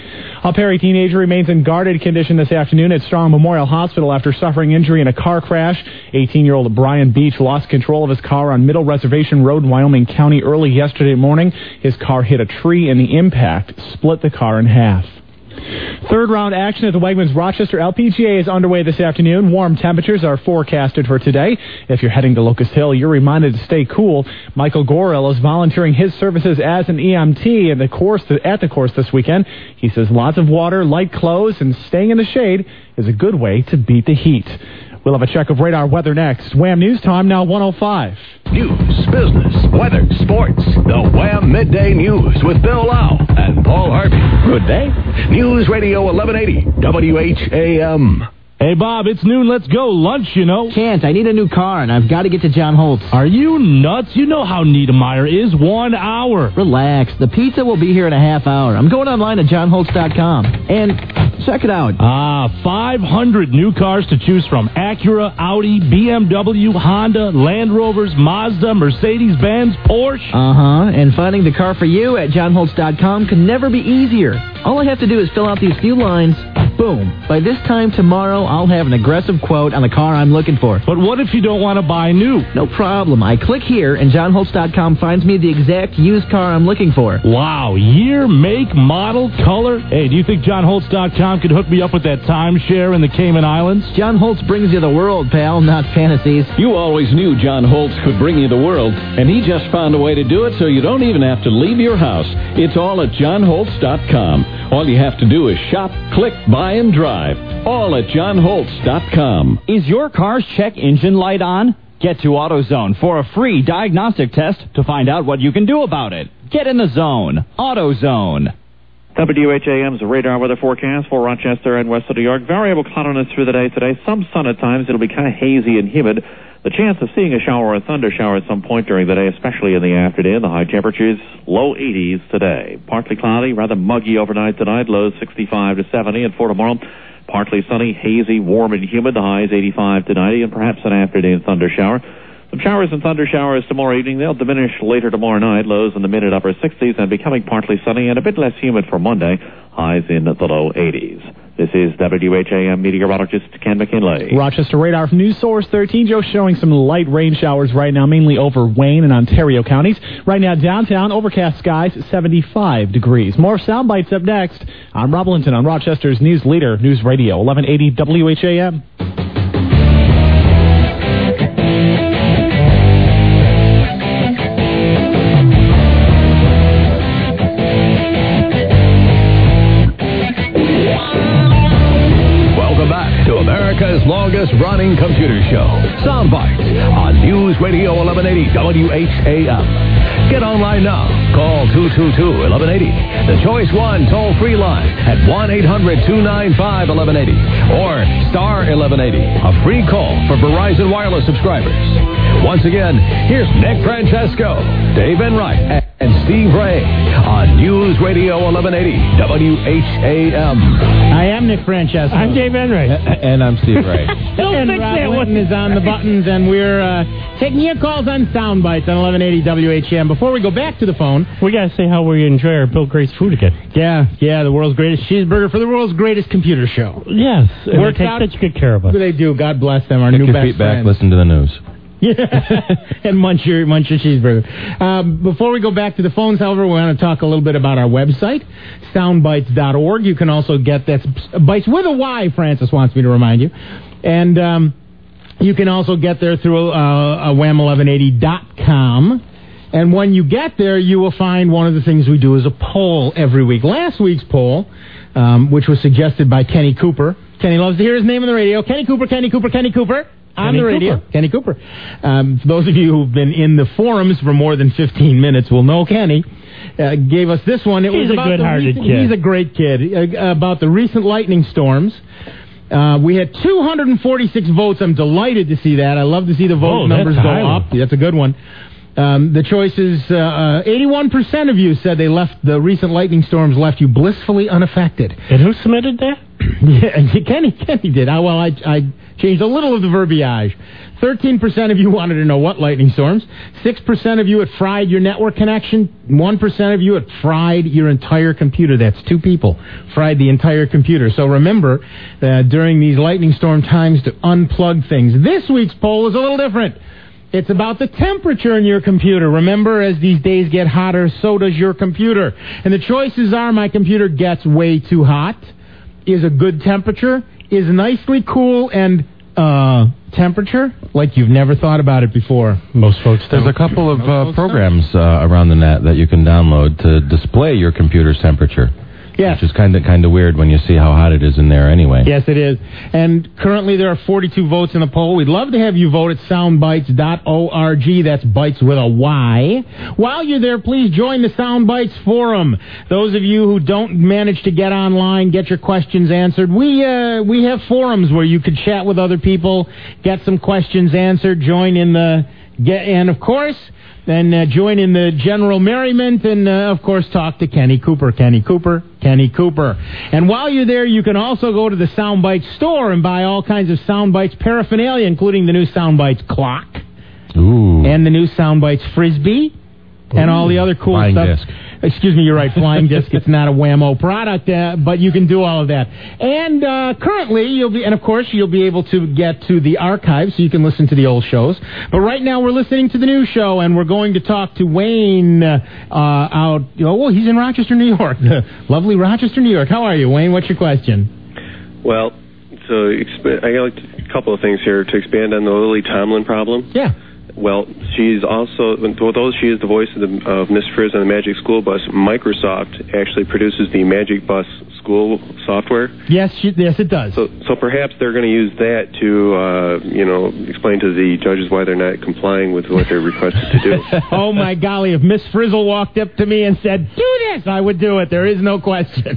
A Perry teenager remains in guarded condition this afternoon at Strong Memorial Hospital after suffering injury in a car crash. eighteen-year-old Brian Beach lost control of his car on Middle Reservation Road in Wyoming County early yesterday morning. His car hit a tree and the impact split the car in half. Third round action at the Wegmans Rochester L P G A is underway this afternoon. Warm temperatures are forecasted for today. If you're heading to Locust Hill, you're reminded to stay cool. Michael Gorel is volunteering his services as an E M T at the course at the course this weekend. He says lots of water, light clothes, and staying in the shade is a good way to beat the heat. We'll have a check of radar weather next. Wham News Time now one oh five. News, business, weather, sports. The Wham Midday News with Bill Lau and Paul Harvey. Good day. News Radio eleven eighty W H A M. Hey, Bob, it's noon. Let's go. Lunch, you know. Can't. I need a new car, and I've got to get to John Holt's. Are you nuts? You know how Niedermeyer is. One hour. Relax. The pizza will be here in a half hour. I'm going online to john holtz dot com. And check it out. Ah, five hundred new cars to choose from. Acura, Audi, B M W, Honda, Land Rovers, Mazda, Mercedes-Benz, Porsche. Uh-huh. And finding the car for you at john holtz dot com can never be easier. All I have to do is fill out these few lines. Boom. By this time tomorrow, I'll have an aggressive quote on the car I'm looking for. But what if you don't want to buy new? No problem. I click here, and john holtz dot com finds me the exact used car I'm looking for. Wow. Year, make, model, color. Hey, do you think john holtz dot com could hook me up with that timeshare in the Cayman Islands? John Holtz brings you the world, pal, not fantasies. You always knew John Holtz could bring you the world, and he just found a way to do it so you don't even have to leave your house. It's all at john holtz dot com. All you have to do is shop, click, buy, and drive. All at john holtz dot com. Is your car's check engine light on? Get to AutoZone for a free diagnostic test to find out what you can do about it. Get in the zone. AutoZone. W H A M's radar weather forecast for Rochester and western New York. Variable cloudiness through the day today. Some sun at times. It'll be kind of hazy and humid. The chance of seeing a shower or a thunder shower at some point during the day, especially in the afternoon. The high temperatures, low eighties today. Partly cloudy, rather muggy overnight tonight. Lows sixty-five to seventy. And for tomorrow, partly sunny, hazy, warm, and humid. The highs eighty-five to ninety, and perhaps an afternoon thunder shower. Some showers and thunder showers tomorrow evening. They'll diminish later tomorrow night. Lows in the mid and upper sixties and becoming partly sunny and a bit less humid for Monday. Highs in the low eighties. This is W H A M meteorologist Ken McKinley. Rochester radar from News Source thirteen. Joe showing some light rain showers right now, mainly over Wayne and Ontario counties. Right now downtown, overcast skies, seventy-five degrees. More sound bites up next. I'm Rob Linton on Rochester's News Leader, News Radio, eleven eighty W H A M. America's longest running computer show, Soundbites, on News Radio eleven eighty W H A M. Get online now. Call two two two, eleven eighty. The Choice One toll-free line at one eight hundred two nine five eleven eighty or star eleven eighty, a free call for Verizon Wireless subscribers. Once again, here's Nick Francesco, Dave Enright, and Steve Ray on News News Radio eleven eighty W H A M. I am Nick Francesco. I'm Dave Enright. And I'm Steve Ray. And Rob Linton is on the buttons, and we're uh, taking your calls on sound bites on eleven eighty W H A M. Before we go back to the phone, we got to say how we enjoy our Bill Grace food again. Yeah, yeah, the world's greatest cheeseburger for the world's greatest computer show. Yes, and Works they take out, such good care of us. They do. God bless them. Our Pick new your best feet back, friends. listen to the news. Yeah, and munch your, munch your cheeseburger. Um, before we go back to the phones, however, we want to talk a little bit about our website, soundbites dot org. You can also get that, Bites with a Y, Francis wants me to remind you. And um, you can also get there through uh, wham eleven eighty dot com. And when you get there, you will find one of the things we do is a poll every week. Last week's poll, um, which was suggested by Kenny Cooper. Kenny loves to hear his name on the radio. Kenny Cooper, Kenny Cooper, Kenny Cooper. On Kenny the radio, Cooper. Kenny Cooper. Um, for those of you who've been in the forums for more than fifteen minutes will know Kenny. Uh, gave us this one. It He's was a about good-hearted the recent, kid. He's a great kid. Uh, about the recent lightning storms. Uh, we had two hundred forty-six votes. I'm delighted to see that. I love to see the vote Oh, numbers that's go high. up. That's a good one. Um, the choices, uh, uh, eighty-one percent of you said they left the recent lightning storms left you blissfully unaffected. And who submitted that? Yeah, Kenny, Kenny did. I, well, I, I changed a little of the verbiage. thirteen percent of you wanted to know what lightning storms. six percent of you had fried your network connection. one percent of you had fried your entire computer. That's two people. Fried the entire computer. So remember, uh, during these lightning storm times to unplug things. This week's poll is a little different. It's about the temperature in your computer. Remember, as these days get hotter, so does your computer. And the choices are: my computer gets way too hot, is a good temperature, is nicely cool, and uh, temperature like you've never thought about it before. Most folks don't. There's a couple of Most uh, folks programs uh, around the net that you can download to display your computer's temperature. Yes. Which is kind of kind of weird when you see how hot it is in there anyway. Yes, it is. And currently there are forty-two votes in the poll. We'd love to have you vote at soundbites dot org. That's bites with a Y. While you're there, please join the Soundbites forum. Those of you who don't manage to get online, get your questions answered. We uh, we have forums where you could chat with other people, get some questions answered, join in the get, and of course. Then uh, join in the general merriment and, uh, of course, talk to Kenny Cooper. Kenny Cooper, Kenny Cooper. And while you're there, you can also go to the Soundbites store and buy all kinds of Soundbites paraphernalia, including the new Soundbites clock. Ooh. And the new Soundbites Frisbee. Ooh. And all the other cool Flying stuff. disc. Excuse me, you're right, flying disc. It's not a whammo product, uh, but you can do all of that. And uh, currently, you'll be, and of course, you'll be able to get to the archives so you can listen to the old shows. But right now, we're listening to the new show, and we're going to talk to Wayne uh, out. Oh, well, he's in Rochester, New York. Lovely Rochester, New York. How are you, Wayne? What's your question? Well, so exp- I got a couple of things here to expand on the Lily Tomlin problem. Yeah. Well, she's also, although she is the voice of, the, of Miss Frizz on the Magic School Bus, Microsoft actually produces the Magic Bus school software. Yes, she, yes, it does. So, so perhaps they're going to use that to, uh, you know, explain to the judges why they're not complying with what they're requested to do. Oh, my golly, if Miss Frizzle walked up to me and said, do this, I would do it. There is no question.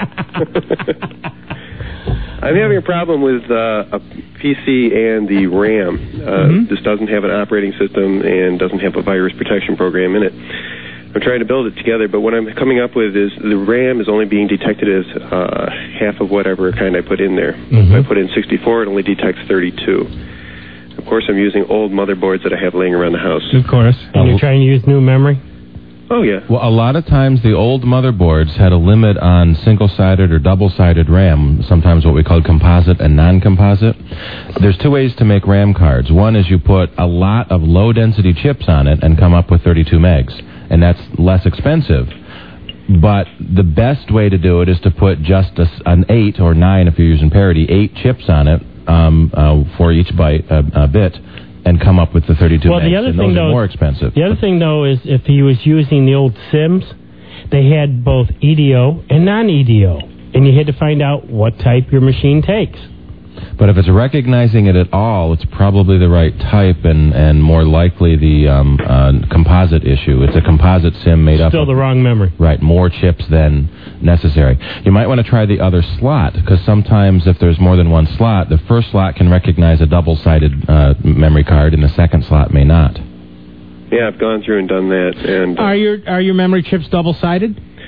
I'm having a problem with uh, a P C and the RAM. Uh, mm-hmm. This doesn't have an operating system and doesn't have a virus protection program in it. I'm trying to build it together, but what I'm coming up with is the RAM is only being detected as uh, half of whatever kind I put in there. Mm-hmm. If I put in sixty-four, it only detects thirty-two. Of course, I'm using old motherboards that I have laying around the house. Of course. And you're trying to use new memory? Oh, yeah. Well, a lot of times the old motherboards had a limit on single-sided or double-sided RAM, sometimes what we call composite and non-composite. There's two ways to make RAM cards. One is you put a lot of low-density chips on it and come up with thirty-two megs, and that's less expensive. But the best way to do it is to put just a, an eight or nine, if you're using parity, eight chips on it um, uh, for each byte, uh, uh, bit, and come up with the thirty-two well, megs, the other and thing, those though, are more expensive. The other thing, though, is if he was using the old Sims, they had both E D O and non-E D O, and you had to find out what type your machine takes. But if it's recognizing it at all, it's probably the right type and, and more likely the um, uh, composite issue. It's a composite sim made up Still of... the wrong memory. Right, more chips than necessary. You might want to try the other slot, because sometimes if there's more than one slot, the first slot can recognize a double-sided uh, memory card, and the second slot may not. Yeah, I've gone through and done that. And uh, Are your are your memory chips double-sided?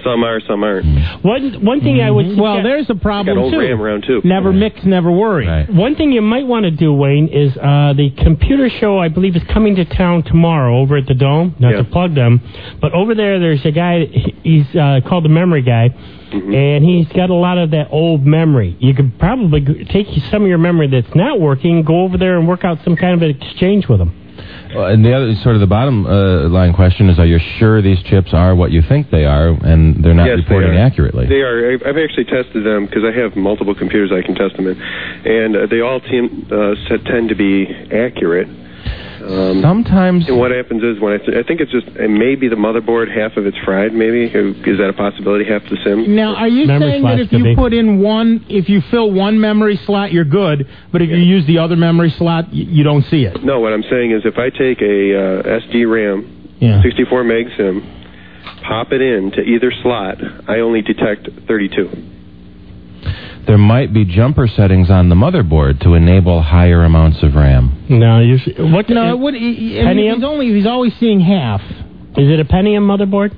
Some are, some aren't. One one thing I would Well, there's a problem Got old too. RAM around too. Never mix, never worry. Right. One thing you might want to do, Wayne, is uh, the computer show, I believe, is coming to town tomorrow over at the Dome. Not Yeah. to plug them, but over there, there's a guy, he's uh, called the Memory Guy, Mm-hmm. and he's got a lot of that old memory. You could probably g- take some of your memory that's not working, go over there and work out some kind of an exchange with him. Well, and the other sort of the bottom uh, line question is: are you sure these chips are what you think they are, and they're not Yes, reporting they are. accurately? They are. I've- I've actually tested them because I have multiple computers I can test them in, and uh, they all team, uh, set- tend to be accurate. Um, Sometimes. And what happens is when I, th- I think it's just uh, maybe the motherboard, half of it's fried. Maybe is that a possibility? Half the SIM. Now, are you Memory saying slots that if could you be. put in one, if you fill one memory slot, you're good, but if you use the other memory slot, y- you don't see it? No, what I'm saying is if I take a uh, S D RAM, Yeah. sixty-four meg SIM, pop it in to either slot, I only detect thirty-two. There might be jumper settings on the motherboard to enable higher amounts of RAM. No, you should, what? No, is- it would. He, I mean, Pentium? he's only he's always seeing half. Is it a Pentium motherboard?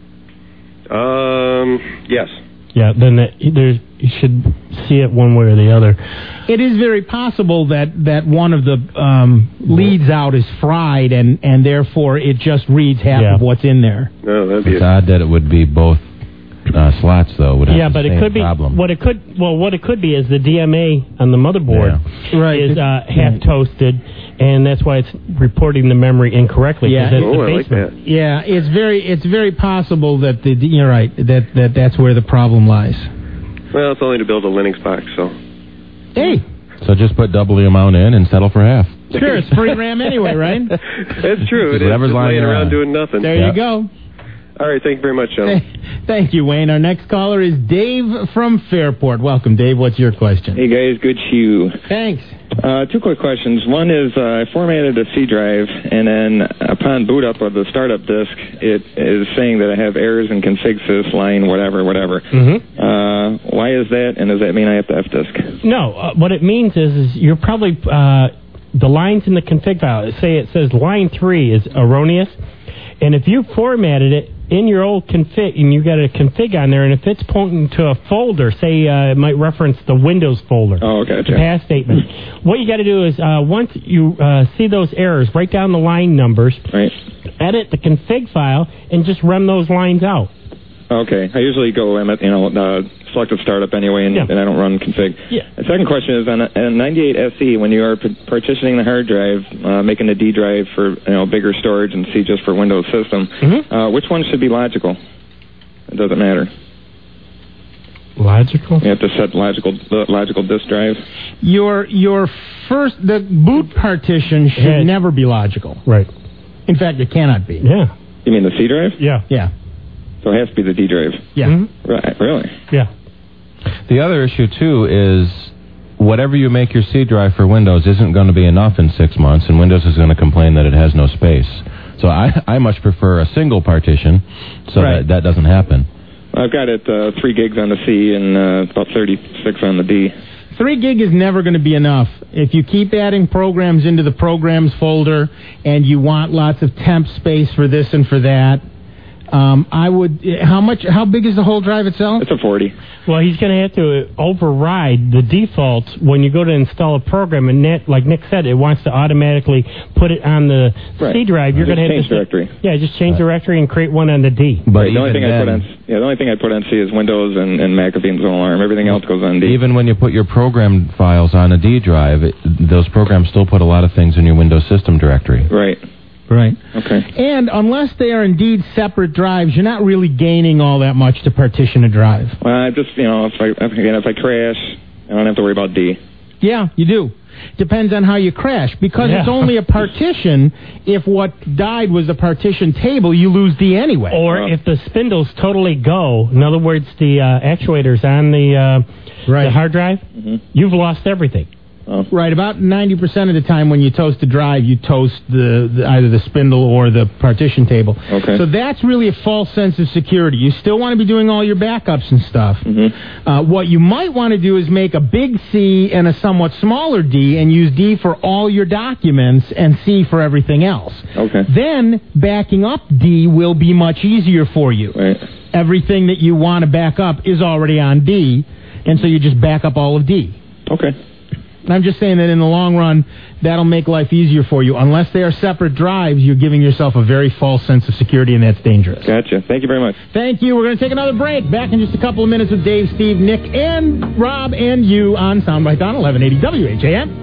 Um, yes. Yeah, then that, there's, you should see it one way or the other. It is very possible that, that one of the um, leads out is fried, and, and therefore it just reads half Yeah. of what's in there. No, that'd be It's a, odd that it would be both uh, slots, though. Would have Yeah, the but it same could be problem. what it could. Well, what it could be is the D M A on the motherboard Right. is uh, half toasted, and that's why it's reporting the memory incorrectly. 'cause Yeah. that's oh, the I like basement. that. Yeah, it's very it's very possible that the you're right that, that that's where the problem lies. Well, it's only to build a Linux box, so. Hey, So just put double the amount in and settle for half. sure, it's free RAM anyway, right? That's true. It is. Whatever's Just lying laying around around. doing nothing. There Yeah. you go. All right, thank you very much, gentlemen. Thank you, Wayne. Our next caller is Dave from Fairport. Welcome, Dave. What's your question? Hey guys, good shoe. Thanks. Uh, two quick questions. One is uh, I formatted a C drive, and then upon boot up of the startup disk, it is saying that I have errors in config sys line whatever whatever. Mm-hmm. Uh, why is that, and does that mean I have to F disk? No, uh, what it means is, is you're probably uh, the lines in the config file. Say it says line three is erroneous, and if you formatted it in your old config, and you got a config on there, and if it's pointing to a folder, say uh, it might reference the Windows folder, oh, okay, the pass statement. What you got to do is uh, once you uh, see those errors, write down the line numbers, right. edit the config file, and just run those lines out. Okay, I usually go, I'm at, you know, uh, selective startup anyway, and, Yeah. and I don't run config. Yeah. The second question is on a, a ninety-eight S E, when you are p- partitioning the hard drive, uh, making a D drive for, you know, bigger storage and C just for Windows system, Mm-hmm. uh, which one should be logical? It doesn't matter. Logical? You have to set logical uh, logical disk drive. Your your first the boot partition should Yeah. never be logical. Right. In fact, it cannot be. Yeah. You mean the C drive? Yeah. Yeah. So it has to be the D drive. Yeah. Mm-hmm. Right, really? Yeah. The other issue, too, is whatever you make your C drive for Windows isn't going to be enough in six months, and Windows is going to complain that it has no space. So I, I much prefer a single partition so Right. that that doesn't happen. I've got it uh, three gigs on the C and uh, about thirty-six on the D. Three gig is never going to be enough. If you keep adding programs into the programs folder and you want lots of temp space for this and for that, um, I would. How much? How big is the whole drive itself? It's a forty. Well, he's going to have to override the defaults when you go to install a program, and Nick, like Nick said, it wants to automatically put it on the Right. C drive. You're Just going to have change to directory. Yeah, just change directory and create one on the D. But Right, the only even thing I put then- on yeah, the only thing I put on C is Windows and, and McAfee and Alarm. Everything else goes on D. Even when you put your program files on a D drive, it, those programs still put a lot of things in your Windows system directory. Right. Right. Okay. And unless they are indeed separate drives, you're not really gaining all that much to partition a drive. Well, I just you know if I again if I crash, I don't have to worry about D. Yeah, you do. Depends on how you crash. Because Yeah. it's only a partition, if what died was a partition table, you lose D anyway. Or if the spindles totally go, in other words, the uh, actuators on the, uh, Right. the hard drive, Mm-hmm. you've lost everything. Oh. Right, about ninety percent of the time when you toast a drive, you toast the, the either the spindle or the partition table. Okay. So that's really a false sense of security. You still want to be doing all your backups and stuff. Mm-hmm. Uh, what you might want to do is make a big C and a somewhat smaller D and use D for all your documents and C for everything else. Okay. Then backing up D will be much easier for you. Right. everything that you want to back up is already on D, and so you just back up all of D. Okay. I'm just saying that in the long run, that'll make life easier for you. Unless they are separate drives, you're giving yourself a very false sense of security, and that's dangerous. Gotcha. Thank you very much. Thank you. We're going to take another break. Back in just a couple of minutes with Dave, Steve, Nick, and Rob, and you on Soundbite on eleven eighty W H A M.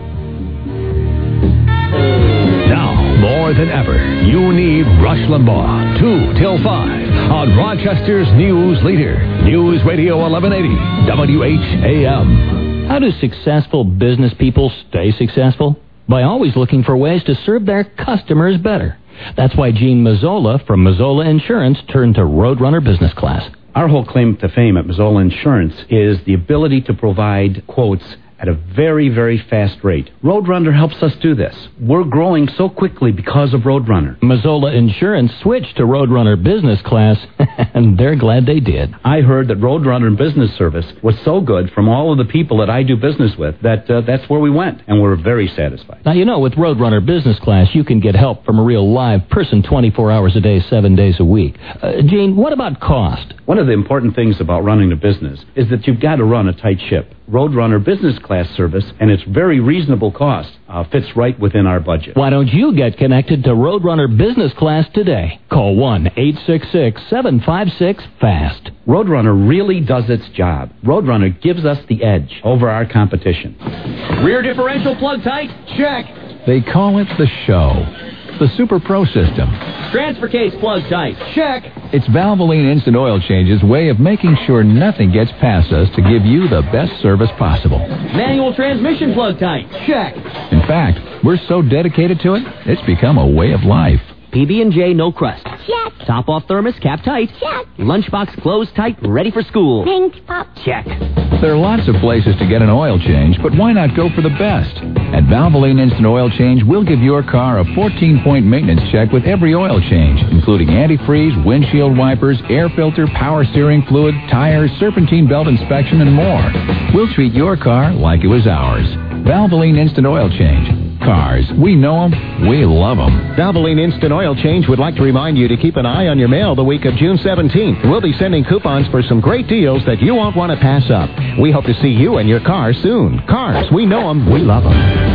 Now, more than ever, you need Rush Limbaugh, two till five, on Rochester's news leader, News Radio eleven eighty W H A M. How do successful business people stay successful? By always looking for ways to serve their customers better. That's why Gene Mazzola from Mazzola Insurance turned to Roadrunner Business Class. Our whole claim to fame at Mazzola Insurance is the ability to provide quotes at a very, very fast rate. Roadrunner helps us do this. We're growing so quickly because of Roadrunner. Mazzola Insurance switched to Roadrunner Business Class, and they're glad they did. I heard that Roadrunner Business Service was so good from all of the people that I do business with that uh, that's where we went, and we're very satisfied. Now, you know, with Roadrunner Business Class, you can get help from a real live person twenty-four hours a day, seven days a week. Uh, Gene, what about cost? One of the important things about running a business is that you've got to run a tight ship. Roadrunner Business Class service, and its very reasonable cost, uh, fits right within our budget. Why don't you get connected to Roadrunner Business Class today? Call one eight six six, seven five six, FAST. Roadrunner really does its job. Roadrunner gives us the edge over our competition. Rear differential plug tight? Check. They call it the show. The Super Pro system. Transfer case plug tight? Check. It's Valvoline Instant Oil Change's way of making sure nothing gets past us to give you the best service possible. Manual transmission plug tight? Check. In fact, we're so dedicated to it, it's become a way of life. P B and J no crust? Check. Top off thermos cap tight? Check. Lunchbox closed tight, ready for school? Thanks, Pop. Check. There are lots of places to get an oil change, but why not go for the best? At Valvoline Instant Oil Change, we'll give your car a fourteen-point maintenance check with every oil change, including antifreeze, windshield wipers, air filter, power steering fluid, tires, serpentine belt inspection, and more. We'll treat your car like it was ours. Valvoline Instant Oil Change. Cars, we know them, we love them. Valvoline Instant Oil Change would like to remind you to keep an eye on your mail the week of June seventeenth. We'll be sending coupons for some great deals that you won't want to pass up. We hope to see you and your car soon. Cars, we know them, we love them.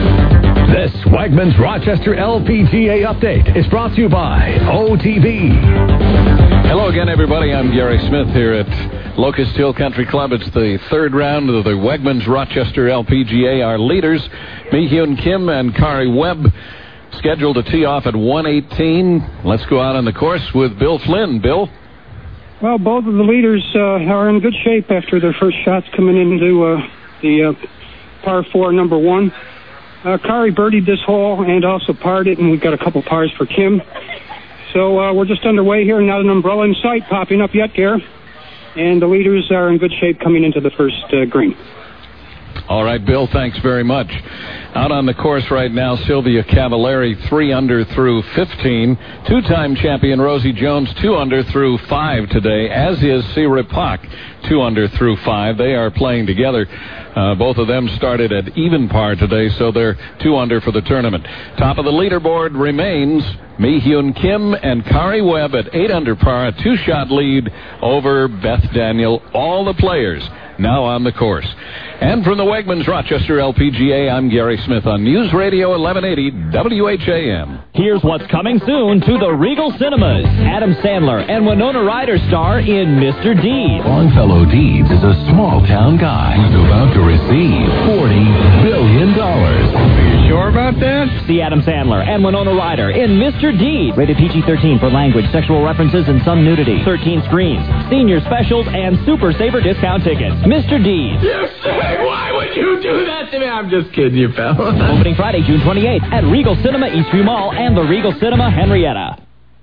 This Wegmans Rochester L P G A update is brought to you by O T B. Hello again, everybody. I'm Gary Smith here at Locust Hill Country Club. It's the third round of the Wegmans Rochester L P G A. Our leaders, Mi-Hyun Kim and Kari Webb, scheduled to tee off at one eighteen. Let's go out on the course with Bill Flynn. Bill? Well, both of the leaders uh, are in good shape after their first shots coming into uh, the uh, par four, number one. Uh, Kari birdied this hole and also parred it, and we've got a couple pars for Kim. So uh, we're just underway here, not an umbrella in sight popping up yet, Gare. And the leaders are in good shape coming into the first uh, green. All right, Bill, thanks very much. Out on the course right now, Sylvia Cavallari, three under through fifteen. Two-time champion Rosie Jones, two under through five today, as is Sira Pak, two under through five. They are playing together. Uh, both of them started at even par today, so they're two under for the tournament. Top of the leaderboard remains Mi-Hyun Kim and Kari Webb at eight under par, a two-shot lead over Beth Daniel. All the players now on the course. And from the Wegmans Rochester L P G A, I'm Gary Smith on News Radio eleven eighty W H A M. Here's what's coming soon to the Regal Cinemas. Adam Sandler and Winona Ryder star in Mister Deeds. Longfellow Deeds is a small-town guy who's about to receive forty billion dollars. Are you sure about that? See Adam Sandler and Winona Ryder in Mister Deeds. Rated P G thirteen for language, sexual references, and some nudity. thirteen screens, senior specials, and Super Saver discount tickets. Mister Deeds. You say, why would you do that to me? I'm just kidding you, pal. Opening Friday, June twenty-eighth at Regal Cinema Eastview Mall and the Regal Cinema Henrietta.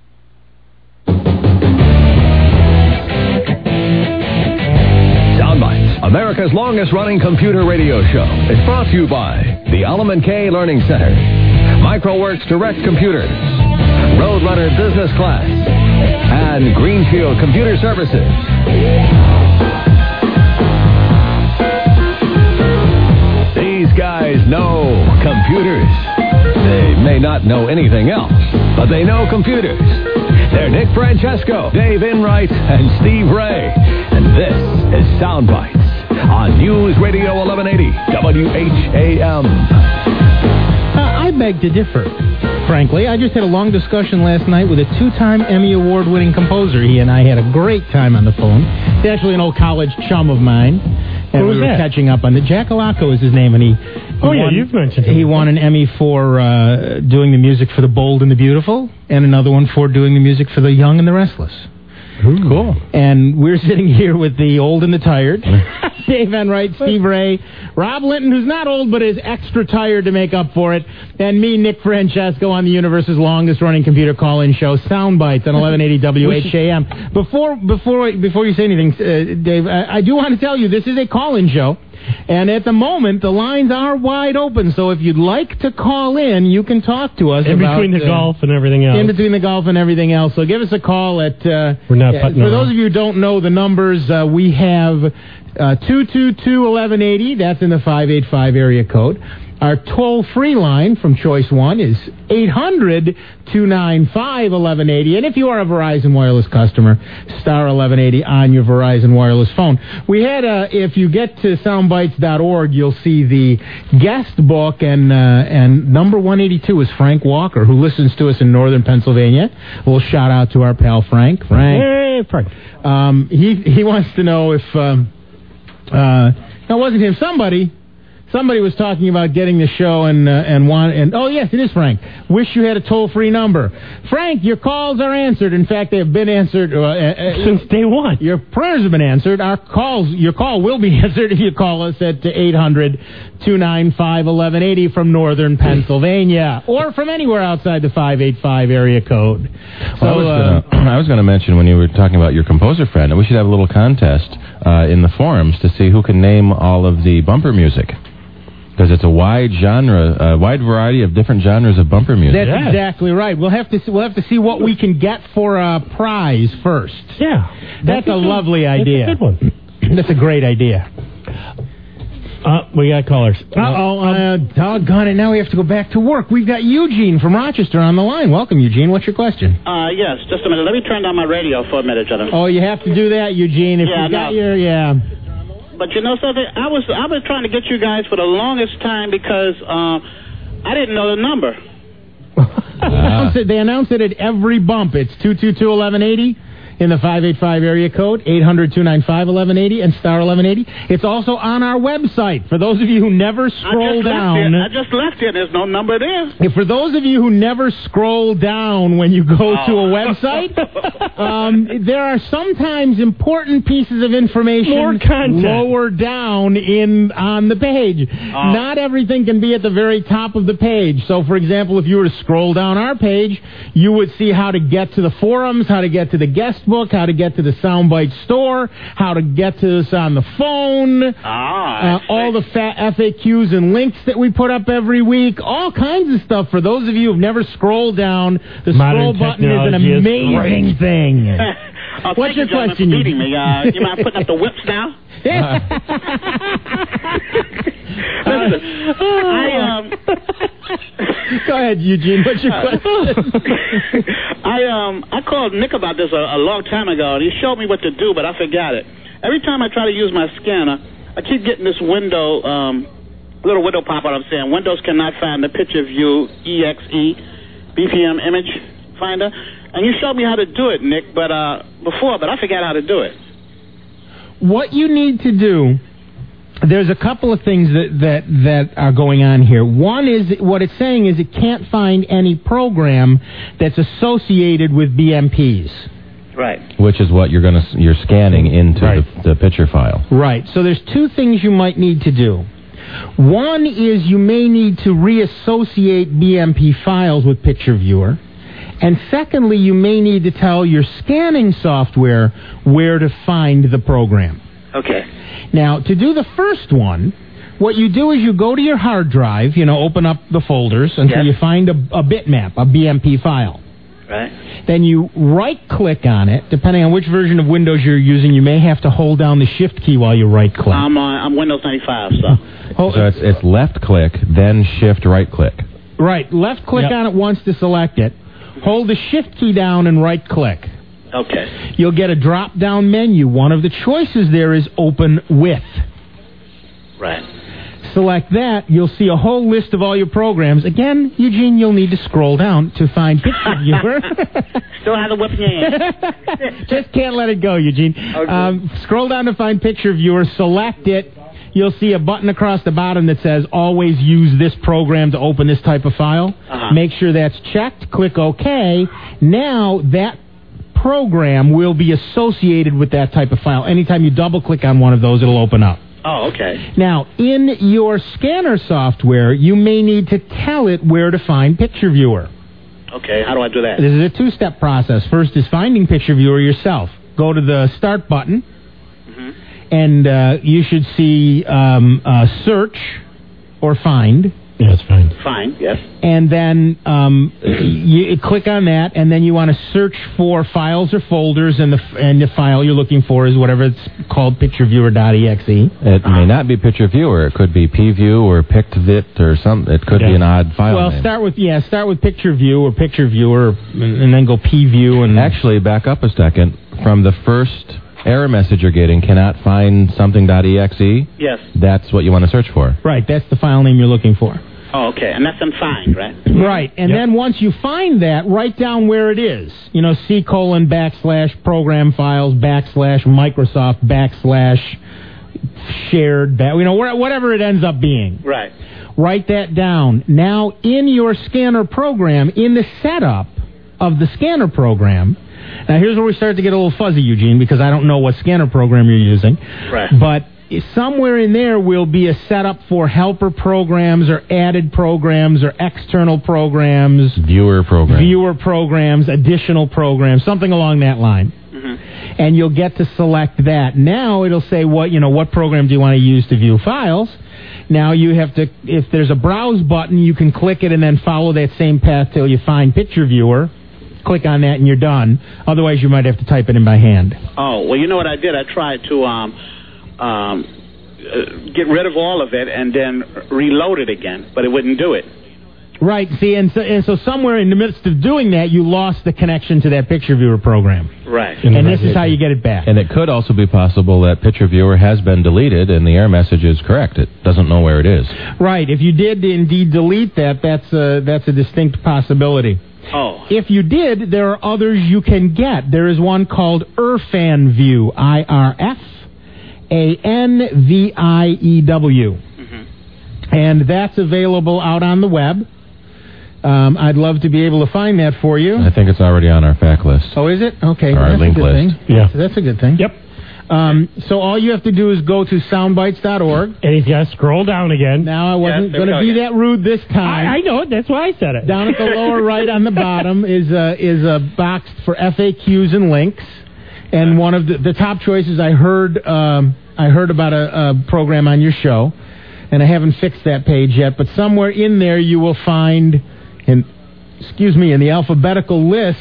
Soundbites, America's longest-running computer radio show, is brought to you by the Alum and Kay Learning Center, Microworks Direct Computers, Roadrunner Business Class, and Greenfield Computer Services. These guys know computers. They may not know anything else, but they know computers. They're Nick Francesco, Dave Enright, and Steve Ray. And this is Soundbites on News Radio eleven eighty W H A M. Uh, I beg to differ, frankly. I just had a long discussion last night with a two-time Emmy Award-winning composer. He and I had a great time on the phone. He's actually an old college chum of mine. And Who was we were that? catching up on the Jack Alaco is his name, and he. Oh, he yeah, won, you've mentioned him. He won an Emmy for uh, doing the music for The Bold and the Beautiful, and another one for doing the music for The Young and the Restless. Ooh. Cool. And we're sitting here with the old and the tired. Dave Enright, Steve Ray, Rob Linton, who's not old but is extra tired to make up for it, and me, Nick Francesco, on the universe's longest-running computer call-in show, Soundbites, on eleven eighty W H A M. Before before before you say anything, uh, Dave, I, I do want to tell you this is a call-in show. And at the moment, the lines are wide open, so if you'd like to call in, you can talk to us In about... between the uh, golf and everything else. In between the golf and everything else. So give us a call at... Uh, We're not uh, putting For around. those of you who don't know the numbers, uh, we have uh, two two two, eleven eighty. That's in the five eight five area code. Our toll-free line from Choice One is eight hundred, two nine five, eleven eighty. And if you are a Verizon Wireless customer, star eleven eighty on your Verizon Wireless phone. We had, uh, if you get to soundbites dot org, you'll see the guest book, and uh, and number one eighty-two is Frank Walker, who listens to us in northern Pennsylvania. A little shout-out to our pal Frank. Frank. Hey, Frank. Um, he, he wants to know if... Um, uh, no, it wasn't him. Somebody... Somebody was talking about getting the show and uh, and want and oh yes, it is Frank. Wish you had a toll free number. Frank, your calls are answered. In fact, they have been answered uh, uh, since day one. Your prayers have been answered. Our calls, your call will be answered if you call us at eight hundred, two nine five, eleven eighty from northern Pennsylvania or from anywhere outside the five eight five area code. So Well, I was uh, gonna- I was going to mention when you were talking about your composer friend that we should have a little contest uh, in the forums to see who can name all of the bumper music. Because it's a wide genre, a wide variety of different genres of bumper music. That's yes. exactly right. We'll have to see, we'll have to see what we can get for a prize first. Yeah, that's, that's a, a lovely that's idea. That's a good one. That's a great idea. Uh, we got callers. Uh oh, uh, doggone it! Now we have to go back to work. We've got Eugene from Rochester on the line. Welcome, Eugene. What's your question? Uh, yes, just a minute. Let me turn down my radio for a minute, gentlemen. Oh, you have to do that, Eugene. If yeah, you got no. your yeah. But you know something? I was I was trying to get you guys for the longest time because uh, I didn't know the number. they, announce it, they announce it at every bump. It's two two two, eleven eighty in the five eight five area code, eight hundred, two nine five, eleven eighty, and star eleven eighty. It's also on our website. For those of you who never scroll I just down... Left it. I just left it. There's no number there. If for those of you who never scroll down when you go oh. to a website, um, there are sometimes important pieces of information More content. lower down in on the page. Oh. Not everything can be at the very top of the page. So, for example, if you were to scroll down our page, you would see how to get to the forums, how to get to the guest book, how to get to the Soundbite store, how to get to us on the phone, ah, uh, all the fat F A Qs and links that we put up every week, all kinds of stuff. For those of you who've never scrolled down, the Modern scroll button is an amazing is thing. oh, What's your you, question? For feeding me. Uh, you mind putting up the whips now? Listen, I um. Go ahead, Eugene. What's your question? I um I called Nick about this a, a long time ago, and he showed me what to do, but I forgot it. Every time I try to use my scanner, I keep getting this window, um, little window pop out. I'm saying Windows cannot find the picture view E X E B P M image finder, and you showed me how to do it, Nick, but uh before, but I forgot how to do it. What you need to do, there's a couple of things that, that, that are going on here. One is, what it's saying is it can't find any program that's associated with B M Ps. Right. Which is what you're going to you're scanning into right. the, the picture file. Right. So there's two things you might need to do. One is you may need to reassociate B M P files with Picture Viewer. And secondly, you may need to tell your scanning software where to find the program. Okay. Now, to do the first one, what you do is you go to your hard drive, you know, open up the folders until yes. you find a, a bitmap, a B M P file. Right. Then you right-click on it. Depending on which version of Windows you're using, you may have to hold down the Shift key while you right-click. I'm, uh, I'm Windows ninety-five, so. Oh, so it's, it's left-click, then Shift right-click. Right. Left-click yep. on it once to select it. Hold the Shift key down and right-click. Okay. You'll get a drop-down menu. One of the choices there is Open With. Right. Select that. You'll see a whole list of all your programs. Again, Eugene, you'll need to scroll down to find Picture Viewer. Still have the whip in your hand. Just can't let it go, Eugene. Okay. Um, scroll down to find Picture Viewer. Select it. You'll see a button across the bottom that says always use this program to open this type of file. Uh-huh. Make sure that's checked. Click OK. Now that program will be associated with that type of file. Anytime you double-click on one of those, it'll open up. Oh, okay. Now, in your scanner software, you may need to tell it where to find Picture Viewer. Okay, how do I do that? This is a two-step process. First is finding Picture Viewer yourself. Go to the Start button, Mm-hmm. and uh, you should see um, uh, Search or Find. Yeah, it's fine. Fine, yes. And then um, you click on that, and then you want to search for files or folders, and the and the file you're looking for is whatever it's called, pictureviewer.exe. It may not be Picture Viewer. It could be PView or PictVit or something. It could Yeah. be an odd file Well, name. start with yeah, start with Picture View or Picture Viewer, and, and then go PView. And Actually, back up a second. From the first error message you're getting, cannot find something.exe, Yes. that's what you want to search for. Right, that's the file name you're looking for. Oh, okay, and that's in Find, right? Right, and then once you find that, write down where it is. You know, C colon backslash program files backslash Microsoft backslash shared, back, you know, whatever it ends up being. Right. Write that down. Now, in your scanner program, in the setup of the scanner program, now here's where we start to get a little fuzzy, Eugene, because I don't know what scanner program you're using. Right. But somewhere in there will be a setup for helper programs or added programs or external programs. Viewer program. Viewer programs, additional programs, something along that line. Mm-hmm. And you'll get to select that. Now it'll say what, you know, what program do you want to use to view files? Now you have to, if there's a browse button, you can click it and then follow that same path till you find Picture Viewer. Click on that and you're done. Otherwise, you might have to type it in by hand. Oh, well, you know what I did? I tried to um, um, uh, get rid of all of it and then reload it again, but it wouldn't do it. Right. See, and so, and so somewhere in the midst of doing that, you lost the connection to that Picture Viewer program. Right. And this is how you get it back. And it could also be possible that Picture Viewer has been deleted and the error message is correct. It doesn't know where it is. Right. If you did indeed delete that, that's a, that's a distinct possibility. Oh. If you did, there are others you can get. There is one called Irfan View, I R F A N V I E W. Mm-hmm. And that's available out on the web. Um, I'd love to be able to find that for you. I think it's already on our fact list. Oh, is it? Okay. Or our that's link a good list. thing. Yeah. So that's a good thing. Yep. Um, so all you have to do is go to soundbites dot org. And he's got to scroll down again. Now, I wasn't Yes, there going we to go, be yeah. that rude this time. I, I know it. That's why I said it. Down at the lower right on the bottom is a, is a box for F A Qs and links. And one of the, the top choices, I heard um, I heard about a, a program on your show, and I haven't fixed that page yet, but somewhere in there you will find, in, excuse me, in the alphabetical list,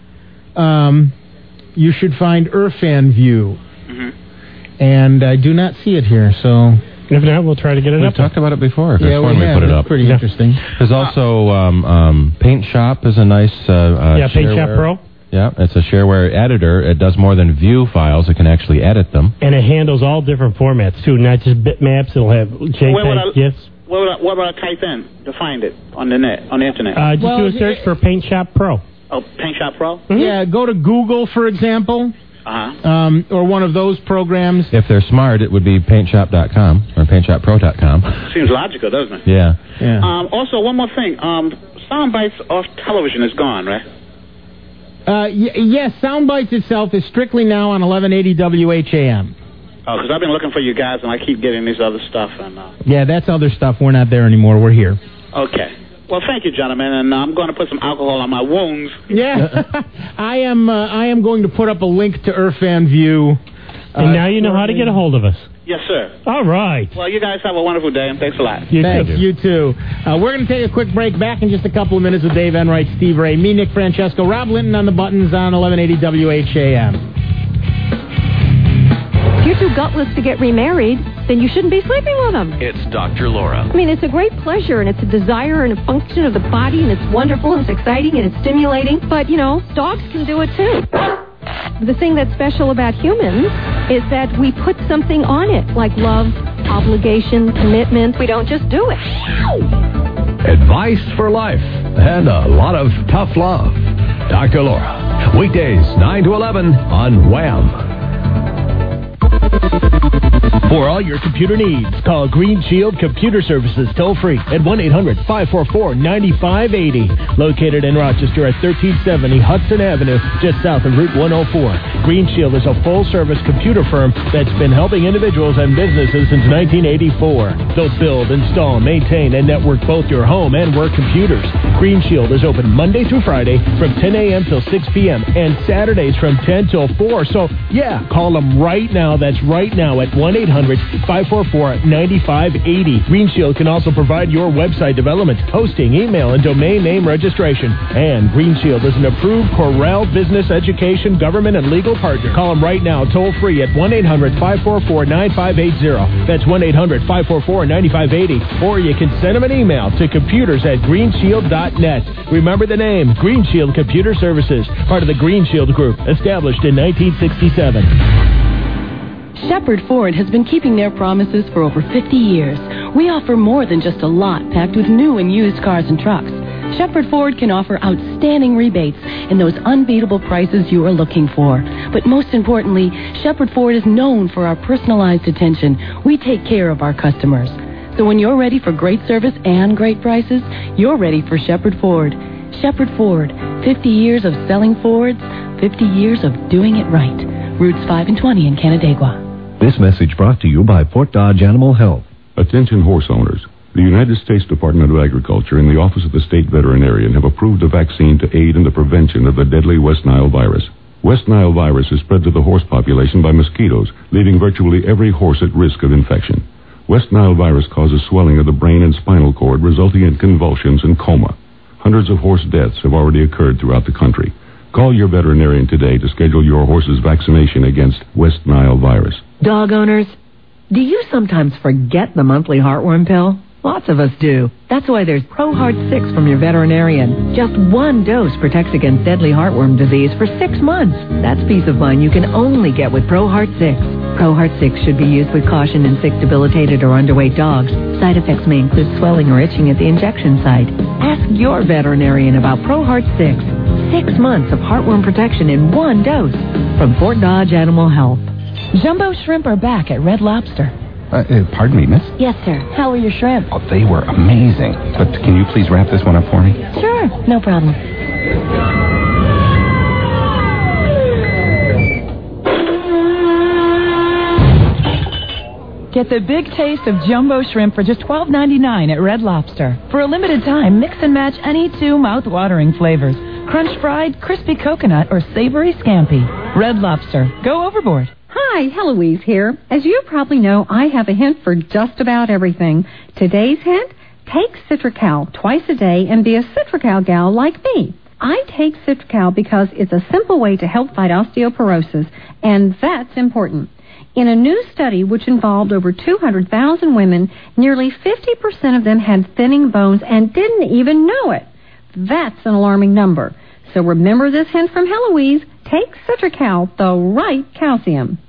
um, you should find Irfan View. Mm-hmm. And I do not see it here, so... If not, we'll try to get it We've up. talked about it before. Yeah, That's we when we have. put it It's up. pretty Yeah. interesting. There's also um, um, Paint Shop is a nice uh, uh, Yeah, Paint Shop shareware. Pro. Yeah, it's a shareware editor. It does more than view files. It can actually edit them. And it handles all different formats, too, not just bitmaps. It'll have Where would JPEG, I- GIFs. What would, I, what would I type in to find it on the net, on the internet? Uh, just Well, do a search for Paint Shop Pro. oh, Paint Shop Pro? Mm-hmm. Yeah, go to Google, for example, Uh-huh. um, or one of those programs. If they're smart, it would be paint shop dot com or paint shop pro dot com. Seems logical, doesn't it? Yeah. Yeah. Um, also, one more thing. Um, Soundbites off television is gone, right? Uh, y- yes, Soundbites itself is strictly now on eleven eighty W H A M. Oh, because I've been looking for you guys, and I keep getting these other stuff. And uh, Yeah, that's other stuff. We're not there anymore. We're here. okay. Well, thank you, gentlemen, and I'm going to put some alcohol on my wounds. Yeah, I am. Uh, I am going to put up a link to Irfan View. Uh, And now you know how to get a hold of us. Yes, sir. All right. Well, you guys have a wonderful day, and thanks a lot. You Thanks, too. you too. Uh, we're going to take a quick break. Back in just a couple of minutes with Dave Enright, Steve Ray, me, Nick Francesco, Rob Linton on the buttons on eleven eighty W H A M. If you're too gutless to get remarried, then you shouldn't be sleeping with them. It's Doctor Laura. I mean, it's a great pleasure, and it's a desire and a function of the body, and it's wonderful, and it's exciting, and it's stimulating. But, you know, dogs can do it, too. The thing that's special about humans is that we put something on it, like love, obligation, commitment. We don't just do it. Advice for life and a lot of tough love. Doctor Laura. Weekdays, nine to eleven on Wham. For all your computer needs, call Green Shield Computer Services toll-free at one eight hundred five four four nine five eight zero. Located in Rochester at thirteen seventy Hudson Avenue, just south of Route one oh four. Green Shield is a full-service computer firm that's been helping individuals and businesses since nineteen eighty-four. They'll build, install, maintain, and network both your home and work computers. Green Shield is open Monday through Friday from ten a.m. till six p.m. and Saturdays from ten till four. So, yeah, call them right now. That's right now at one eight hundred five four four nine five eight zero. Green Shield can also provide your website development, hosting, email, and domain name registration. And Green Shield is an approved Corral business, education, government, and legal partner. Call them right now, toll free at one eight hundred five four four nine five eight zero. That's one eight hundred five four four nine five eight zero. Or you can send them an email to computers at green shield dot net. Remember the name, Green Shield Computer Services, part of the Green Shield Group, established in nineteen sixty-seven. Shepherd Ford has been keeping their promises for over fifty years. We offer more than just a lot packed with new and used cars and trucks. Shepherd Ford can offer outstanding rebates and those unbeatable prices you are looking for. But most importantly, Shepherd Ford is known for our personalized attention. We take care of our customers. So when you're ready for great service and great prices, you're ready for Shepherd Ford. Shepherd Ford, fifty years of selling Fords, fifty years of doing it right. Routes five and twenty in Canandaigua. This message brought to you by Fort Dodge Animal Health. Attention horse owners. The United States Department of Agriculture and the Office of the State Veterinarian have approved a vaccine to aid in the prevention of the deadly West Nile virus. West Nile virus is spread to the horse population by mosquitoes, leaving virtually every horse at risk of infection. West Nile virus causes swelling of the brain and spinal cord, resulting in convulsions and coma. Hundreds of horse deaths have already occurred throughout the country. Call your veterinarian today to schedule your horse's vaccination against West Nile virus. Dog owners, do you sometimes forget the monthly heartworm pill? Lots of us do. That's why there's ProHeart six from your veterinarian. Just one dose protects against deadly heartworm disease for six months. That's peace of mind you can only get with ProHeart six. ProHeart six should be used with caution in sick, debilitated, or underweight dogs. Side effects may include swelling or itching at the injection site. Ask your veterinarian about ProHeart six. Six months of heartworm protection in one dose. From Fort Dodge Animal Health. Jumbo shrimp are back at Red Lobster. Uh, uh, pardon me, miss? Yes, sir. How are your shrimp? Oh, they were amazing. But can you please wrap this one up for me? Sure, no problem. Get the big taste of jumbo shrimp for just twelve ninety-nine at Red Lobster. For a limited time, mix and match any two mouth-watering flavors. Crunch fried, crispy coconut, or savory scampi. Red Lobster. Go overboard. Hi, Heloise here. As you probably know, I have a hint for just about everything. Today's hint? Take Citracal twice a day and be a Citracal gal like me. I take Citracal because it's a simple way to help fight osteoporosis, and that's important. In a new study which involved over two hundred thousand women, nearly fifty percent of them had thinning bones and didn't even know it. That's an alarming number. So remember this hint from Heloise. Take Citracal, the right calcium.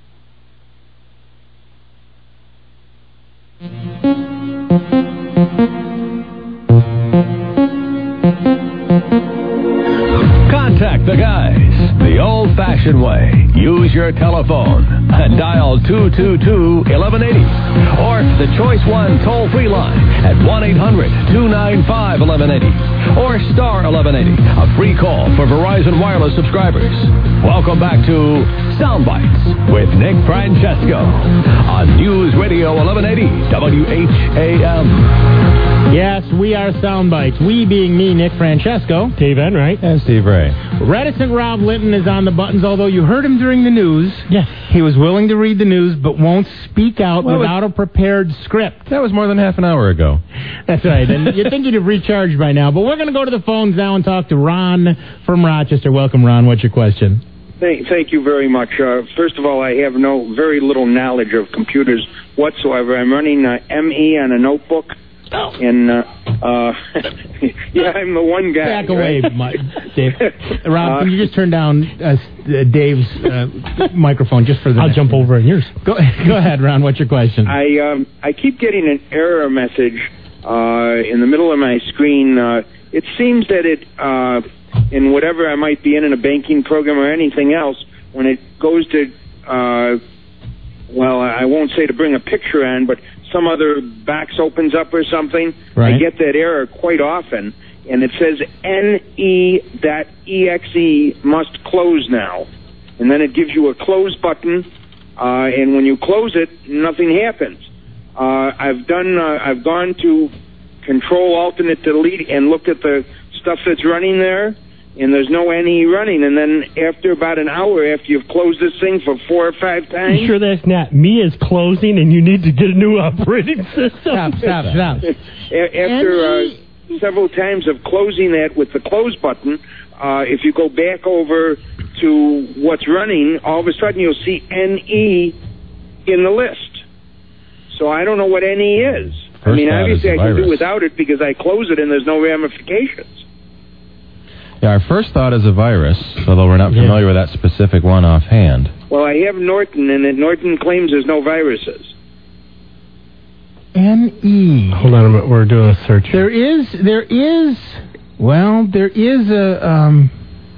Contact the guys the old-fashioned way. Use your telephone and dial two two two, eleven eighty or the Choice One toll-free line at one eight hundred two nine five eleven eighty or star eleven eighty, a free call for Verizon Wireless subscribers. Welcome back to Soundbites with Nick Francesco on News Radio eleven eighty W H A M. Yes, we are Soundbites. We being me, Nick Francesco. Dave Enright. And Steve Ray. Reticent Rob Linton is on the buttons, although you heard him during the news. Yes. He was willing to read the news, but won't speak out well, without a prepared script. That was more than half an hour ago. That's right. And you'd think you'd have recharged by now. But we're going to go to the phones now and talk to Ron from Rochester. Welcome, Ron. What's your question? Thank, thank you very much. Uh, first of all, I have no very little knowledge of computers whatsoever. I'm running uh, M E on a notebook, and uh, uh, yeah, I'm the one guy. Back right? away, Mike, Dave. Rob, uh, can you just turn down uh, Dave's uh, microphone just for the? I'll next jump minute. over in yours. Go, go ahead, Ron. What's your question? I um, I keep getting an error message uh, in the middle of my screen. Uh, it seems that it. Uh, in whatever I might be in, in a banking program or anything else, when it goes to, uh, well, I won't say to bring a picture in, but some other box opens up or something, right. I get that error quite often, and it says N E dot E X E must close now. And then it gives you a close button, uh, and when you close it, nothing happens. Uh, I've done, uh, I've gone to Control Alternate Delete and looked at the stuff that's running there, and there's no N E running. And then after about an hour, after you've closed this thing for four or five times... You sure that's not me is closing and you need to get a new operating system? Stop, stop, stop. After uh, several times of closing that with the close button, uh, if you go back over to what's running, all of a sudden you'll see N E in the list. So I don't know what N E is. First I mean, thought obviously I is a can do virus. without it because I close it and there's no ramifications. Yeah, our first thought is a virus, although we're not familiar with that specific one offhand. Well, I have Norton, and it, Norton claims there's no viruses. N E. Hold on a minute. We're doing a search. There is, there is, well, there is a um,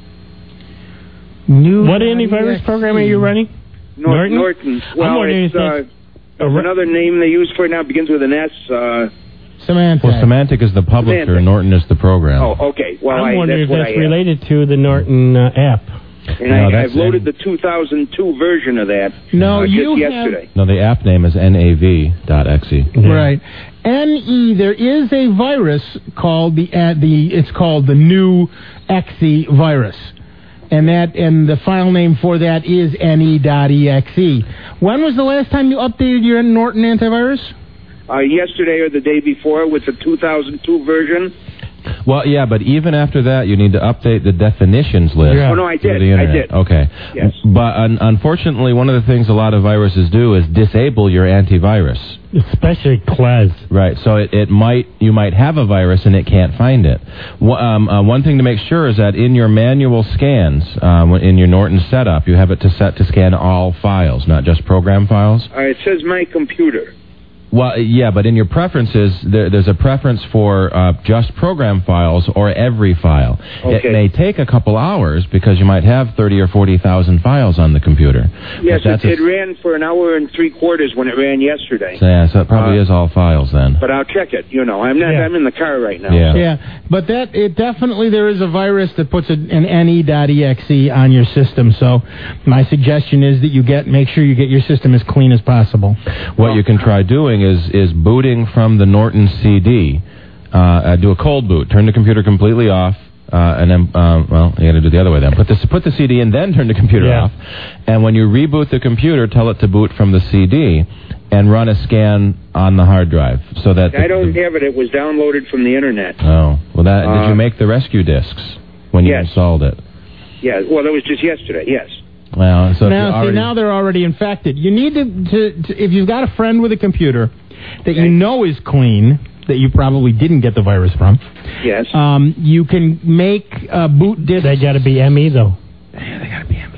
new... What antivirus program are you running? Nor- Norton? Norton. I'm Well, wondering it's, if uh, that's there's another name they use for it now. It begins with an S. Uh, Symantec. Well, Symantec is the publisher, Symantec. Norton is the program. oh, okay. Well, I'm I, wondering that's if what that's I have. related to the Norton uh, app. And No, I, that's I've loaded N- the two thousand two version of that No, uh, you just have- yesterday. No, the app name is N A V dot X E. Right. N E, there is a virus called the, uh, the it's called the new X E virus. And that and the file name for that is N E dot E X E. When was the last time you updated your Norton antivirus? Uh, yesterday or the day before with the two thousand two version. Well, yeah, but even after that, you need to update the definitions list. Yeah. Oh, no, I through did. The I internet. did. Okay. Yes. But un- unfortunately, one of the things a lot of viruses do is disable your antivirus. Especially Klez. Right. So it, it might you might have a virus and it can't find it. One, um, uh, one thing to make sure is that in your manual scans, um, in your Norton setup, you have it to set to scan all files, not just program files. Uh, it says my computer. Well, yeah, but in your preferences, there, there's a preference for uh, just program files or every file. Okay. It may take a couple hours because you might have thirty or forty thousand files on the computer. Yes, But that's it, a- it ran for an hour and three quarters when it ran yesterday. So, yeah, so it probably Uh, is all files then. But I'll check it. You know, I'm not. Yeah. I'm in the car right now. Yeah. Yeah, but that it definitely there is a virus that puts an N E dot E X E on your system. So my suggestion is that you get make sure you get your system as clean as possible. What you can try doing is is booting from the Norton C D. Uh, uh, do a cold boot. Turn the computer completely off. Uh, and then, um, well, you got to do it the other way then. Put the put the C D in, then turn the computer Yeah. off. And when you reboot the computer, tell it to boot from the C D and run a scan on the hard drive, so that. I the- don't the- have it. It was downloaded from the internet. Oh, well, that did Uh, you make the rescue discs when you yes. installed it? Yeah. Well, that was just yesterday. Yes. Well, so if you now, see, already, now they're already infected. You need to, to, to, if you've got a friend with a computer that you know is clean, that you probably didn't get the virus from. Yes. Um, you can make uh, boot disks. They got to be M E though. Yeah, they got to be M E.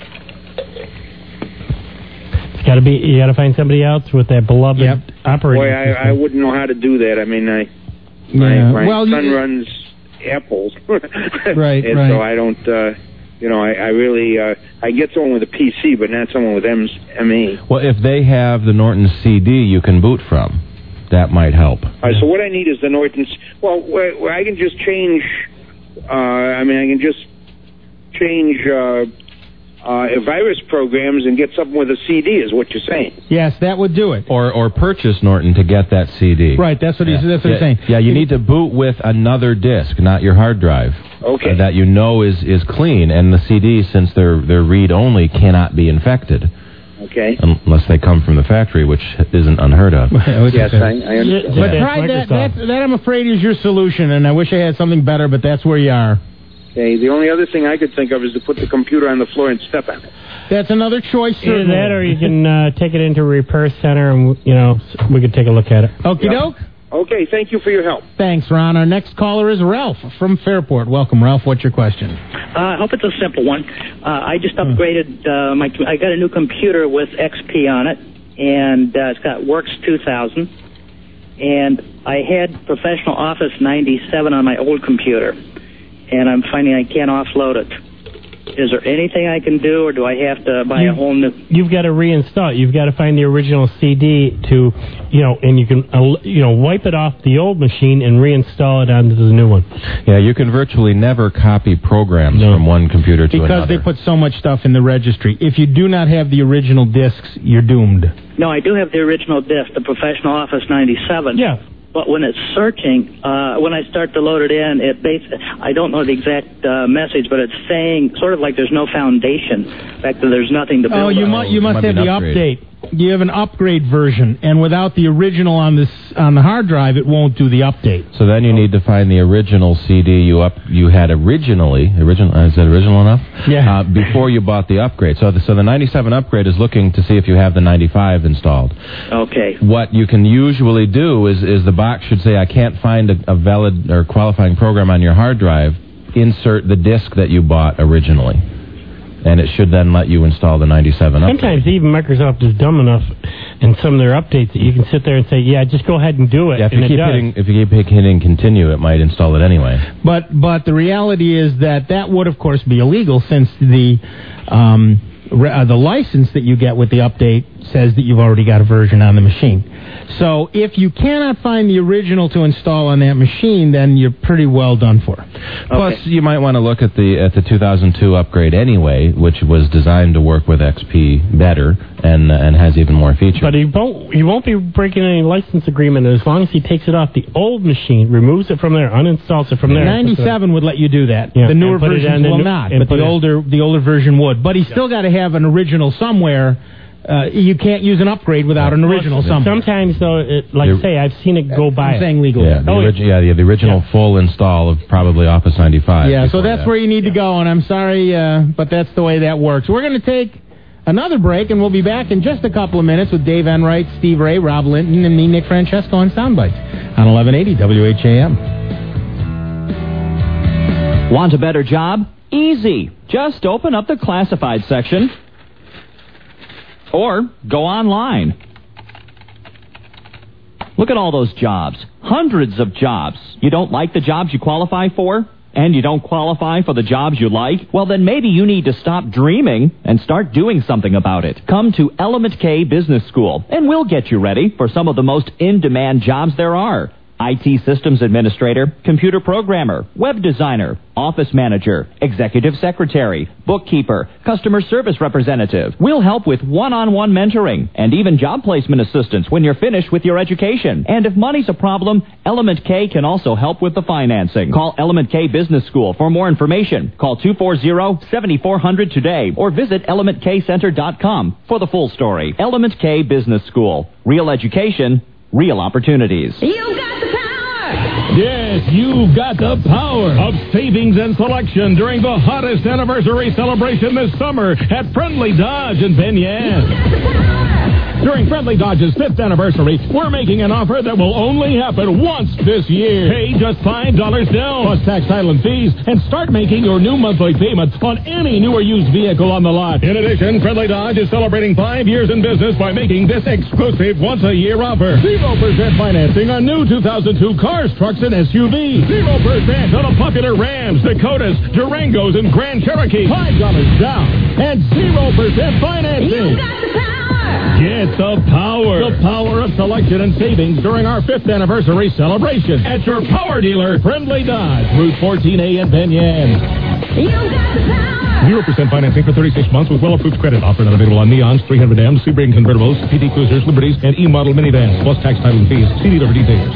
It's got to be. You got to find somebody else with that beloved Yep. operating Boy, I, system. I wouldn't know how to do that. I mean, I my, Yeah. my Well, son you- runs Apples, Right, and right. so I don't. Uh, you know, I, I really uh, I get someone with a P C, but not someone with M E. well, if they have the Norton C D, you can boot from. That might help. All right, so what I need is the Norton's. Well, where, where I can just change. Uh, I mean, I can just change uh, uh, virus programs and get something with a C D. Is what you're saying? Yes, that would do it. Or or purchase Norton to get that C D. Right, that's what he's that's what yeah, he's saying. Yeah, you need to boot with another disk, not your hard drive. Okay. Uh, that you know is, is clean, and the C D, since they're they're read only, cannot be infected. Okay. Unless they come from the factory, which isn't unheard of. Yes, I, I understand. But try that, that. That I'm afraid is your solution, and I wish I had something better, but that's where you are. Okay, the only other thing I could think of is to put the computer on the floor and step on it. That's another choice. Either that, or you can uh, take it into a repair center, and you know we could take a look at it. Okie doke. Okay, thank you for your help. Thanks, Ron. Our next caller is Ralph from Fairport. Welcome, Ralph. What's your question? Uh, I hope it's a simple one. Uh, I just upgraded uh, my. I got a new computer with X P on it, and uh, it's got Works two thousand. And I had Professional Office ninety-seven on my old computer, and I'm finding I can't offload it. Is there anything I can do, or do I have to buy you, a whole new? You've got to reinstall it. You've got to find the original C D to, you know, and you can, uh, you know, wipe it off the old machine and reinstall it onto the new one. Yeah, you can virtually never copy programs no. from one computer to because another. Because they put so much stuff in the registry. If you do not have the original discs, you're doomed. No, I do have the original disc, the Professional Office ninety-seven. Yeah. But when it's searching, uh, when I start to load it in, it basically, I don't know the exact uh, message, but it's saying sort of like there's no foundation. In fact, there's nothing to build Oh, you, on. mu- you must Might have be the an upgrade. update. You have an upgrade version, and without the original on this on the hard drive, it won't do the update. So then you need to find the original C D you up you had originally. Original is that original enough? Yeah. Uh, before you bought the upgrade. So the, so the ninety-seven upgrade is looking to see if you have the ninety-five installed. Okay. What you can usually do is is the box should say, I can't find a, a valid or qualifying program on your hard drive. Insert the disk that you bought originally. And it should then let you install the ninety-seven upgrade. Sometimes even Microsoft is dumb enough in some of their updates that you can sit there and say, yeah, just go ahead and do it. Yeah, if and you it keep does. hitting if you keep hitting continue, it might install it anyway. But but the reality is that that would, of course, be illegal since the um, re- uh, the license that you get with the update says that you've already got a version on the machine. So if you cannot find the original to install on that machine, then you're pretty well done for. Plus, you might want to look at the at the two thousand two upgrade anyway, which was designed to work with X P better and uh, and has even more features. But he won't he won't be breaking any license agreement as long as he takes it off the old machine, removes it from there, uninstalls it from there. ninety-seven would let you do that. Yeah, the newer and put it versions on the will new- not, and but put the it- older the older version would. But he's still got to have an original somewhere. Uh, you can't use an upgrade without an original somewhere. Sometimes, though, it, like The- say, I've seen it go by. I'm saying legally. Yeah, the, Oh, origi- yeah, the, the original full install of probably Office ninety-five. Yeah, so before that's that. where you need to go, and I'm sorry, uh, but that's the way that works. We're going to take another break, and we'll be back in just a couple of minutes with Dave Enright, Steve Ray, Rob Linton, and me, Nick Francesco, on Soundbites on eleven eighty W H A M. Want a better job? Easy. Just open up the classified section or go online. Look at all those jobs. Hundreds of jobs. You don't like the jobs you qualify for? And you don't qualify for the jobs you like? Well, then maybe you need to stop dreaming and start doing something about it. Come to Element K Business School, and we'll get you ready for some of the most in-demand jobs there are. I T systems administrator, computer programmer, web designer, office manager, executive secretary, bookkeeper, customer service representative. We'll help with one-on-one mentoring and even job placement assistance when you're finished with your education. And if money's a problem, Element K can also help with the financing. Call Element K Business School for more information. Call two four zero, seven four zero zero today or visit element k center dot com for the full story. Element K Business School. Real education, real opportunities. You got the power! Yes, you've got the power of savings and selection during the hottest anniversary celebration this summer at Friendly Dodge in Ben Yan. During Friendly Dodge's fifth anniversary, we're making an offer that will only happen once this year. Pay just five dollars down, plus tax, title, and fees, and start making your new monthly payments on any new or used vehicle on the lot. In addition, Friendly Dodge is celebrating five years in business by making this exclusive once-a-year offer. zero percent financing on new two thousand two cars, trucks, and S U Vs. zero percent on the popular Rams, Dakotas, Durangos, and Grand Cherokee. five dollars down and zero percent financing. You got the power! Get the power. The power of selection and savings during our fifth anniversary celebration at your power dealer, Friendly Dodge, Route fourteen A in Ben Yan. You got the power! zero percent financing for thirty-six months with well-approved credit. Offer not available on Neons, three hundred Ms, Sebring convertibles, P T Cruisers, Liberties, and E-model minivans, plus tax, title, and fees. See dealer for details.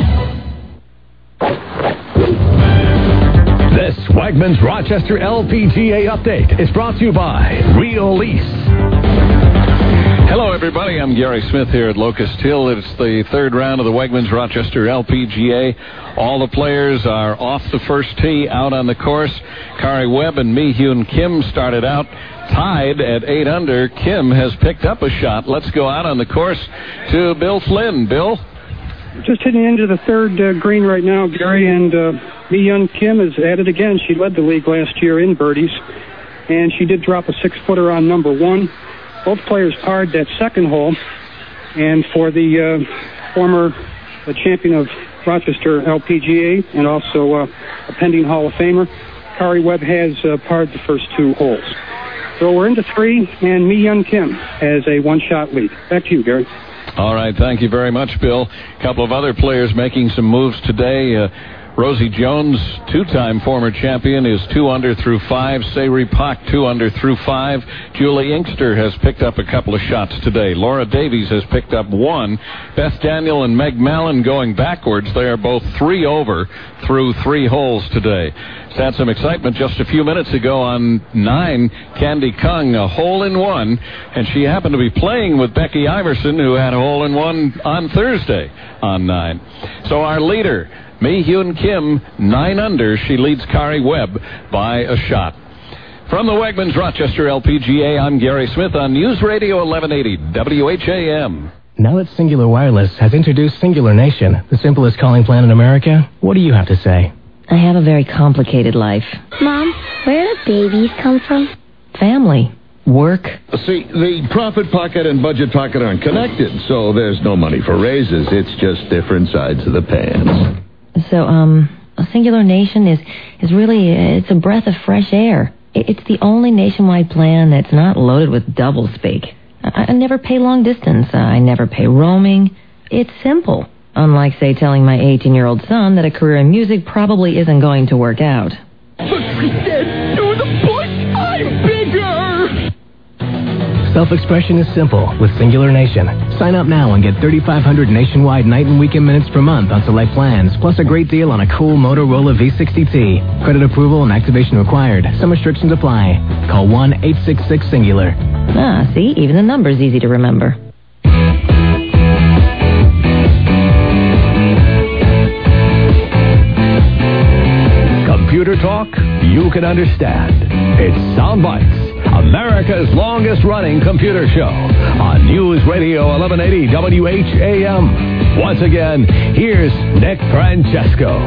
This Wegmans Rochester L P G A update is brought to you by Real Lease. Hello, everybody. everybody. I'm Gary Smith here at Locust Hill. It's the third round of the Wegmans Rochester L P G A. All the players are off the first tee, out on the course. Kari Webb and Mi-Hyun Kim started out tied at eight under. Kim has picked up a shot. Let's go out on the course to Bill Flynn. Bill? Just hitting into the third uh, green right now, Gary, and uh, Mi-Hyun Kim is at it again. She led the league last year in birdies, and she did drop a six-footer on number one. Both players parred that second hole, and for the uh, former uh, champion of Rochester L P G A and also uh, a pending Hall of Famer, Kari Webb has uh, parred the first two holes. So we're into three, and Mi-Hyun Kim has a one-shot lead. Back to you, Gary. All right, thank you very much, Bill. A couple of other players making some moves today. Uh, Rosie Jones, two-time former champion, is two under through five. Sayri Pak, two under through five. Julie Inkster has picked up a couple of shots today. Laura Davies has picked up one. Beth Daniel and Meg Mallon going backwards. They are both three over through three holes today. It's had some excitement just a few minutes ago on nine. Candy Kung, a hole-in-one, and she happened to be playing with Becky Iverson, who had a hole-in-one on Thursday on nine. So our leader, Mi-Hyun Kim, nine under. She leads Kari Webb by a shot. From the Wegmans Rochester L P G A, I'm Gary Smith on News Radio eleven eighty W H A M. Now that Singular Wireless has introduced Singular Nation, the simplest calling plan in America, what do you have to say? I have a very complicated life. Mom, where do babies come from? Family. Work. See, the Profit Pocket and Budget Pocket aren't connected, so there's no money for raises. It's just different sides of the pans. So, um, a Singular Nation is, is really, it's a breath of fresh air. It's the only nationwide plan that's not loaded with doublespeak. I, I never pay long distance. I never pay roaming. It's simple. Unlike, say, telling my eighteen-year-old son that a career in music probably isn't going to work out. But we said to the push, I'm bigger! Self-expression is simple with Singular Nation. Sign up now and get thirty-five hundred nationwide night and weekend minutes per month on select plans, plus a great deal on a cool Motorola V sixty T. Credit approval and activation required. Some restrictions apply. Call one eight six six Singular. Ah, see? Even the number's easy to remember. Computer talk you can understand. It's Soundbites, America's longest-running computer show on News Radio eleven eighty W H A M. Once again, here's Nick Francesco.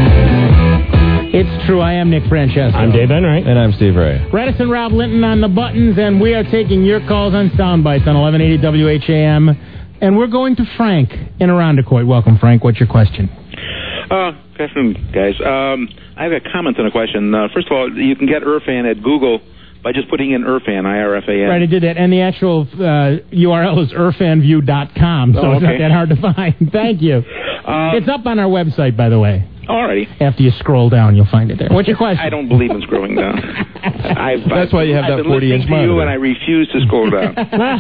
It's true, I am Nick Francesco. I'm Dave Enright. And I'm Steve Ray. Redison Rob Linton on the buttons, and we are taking your calls on Soundbites on eleven eighty W H A M. And we're going to Frank in Irondequoit. Welcome, Frank. What's your question? Uh, good afternoon, guys. Um, I have a comment and a question. Uh, first of all, you can get Irfan at Google by just putting in Irfan, I R F A N. Right, I did that. And the actual uh, U R L is irfan view dot com, so oh, okay. It's not that hard to find. Thank you. Um, it's up on our website, by the way. Alrighty. After you scroll down, you'll find it there. What's your question? I don't believe in scrolling down. I've, That's I've, why you have I've that been forty-inch listening to you, monitor. and I refuse to scroll down.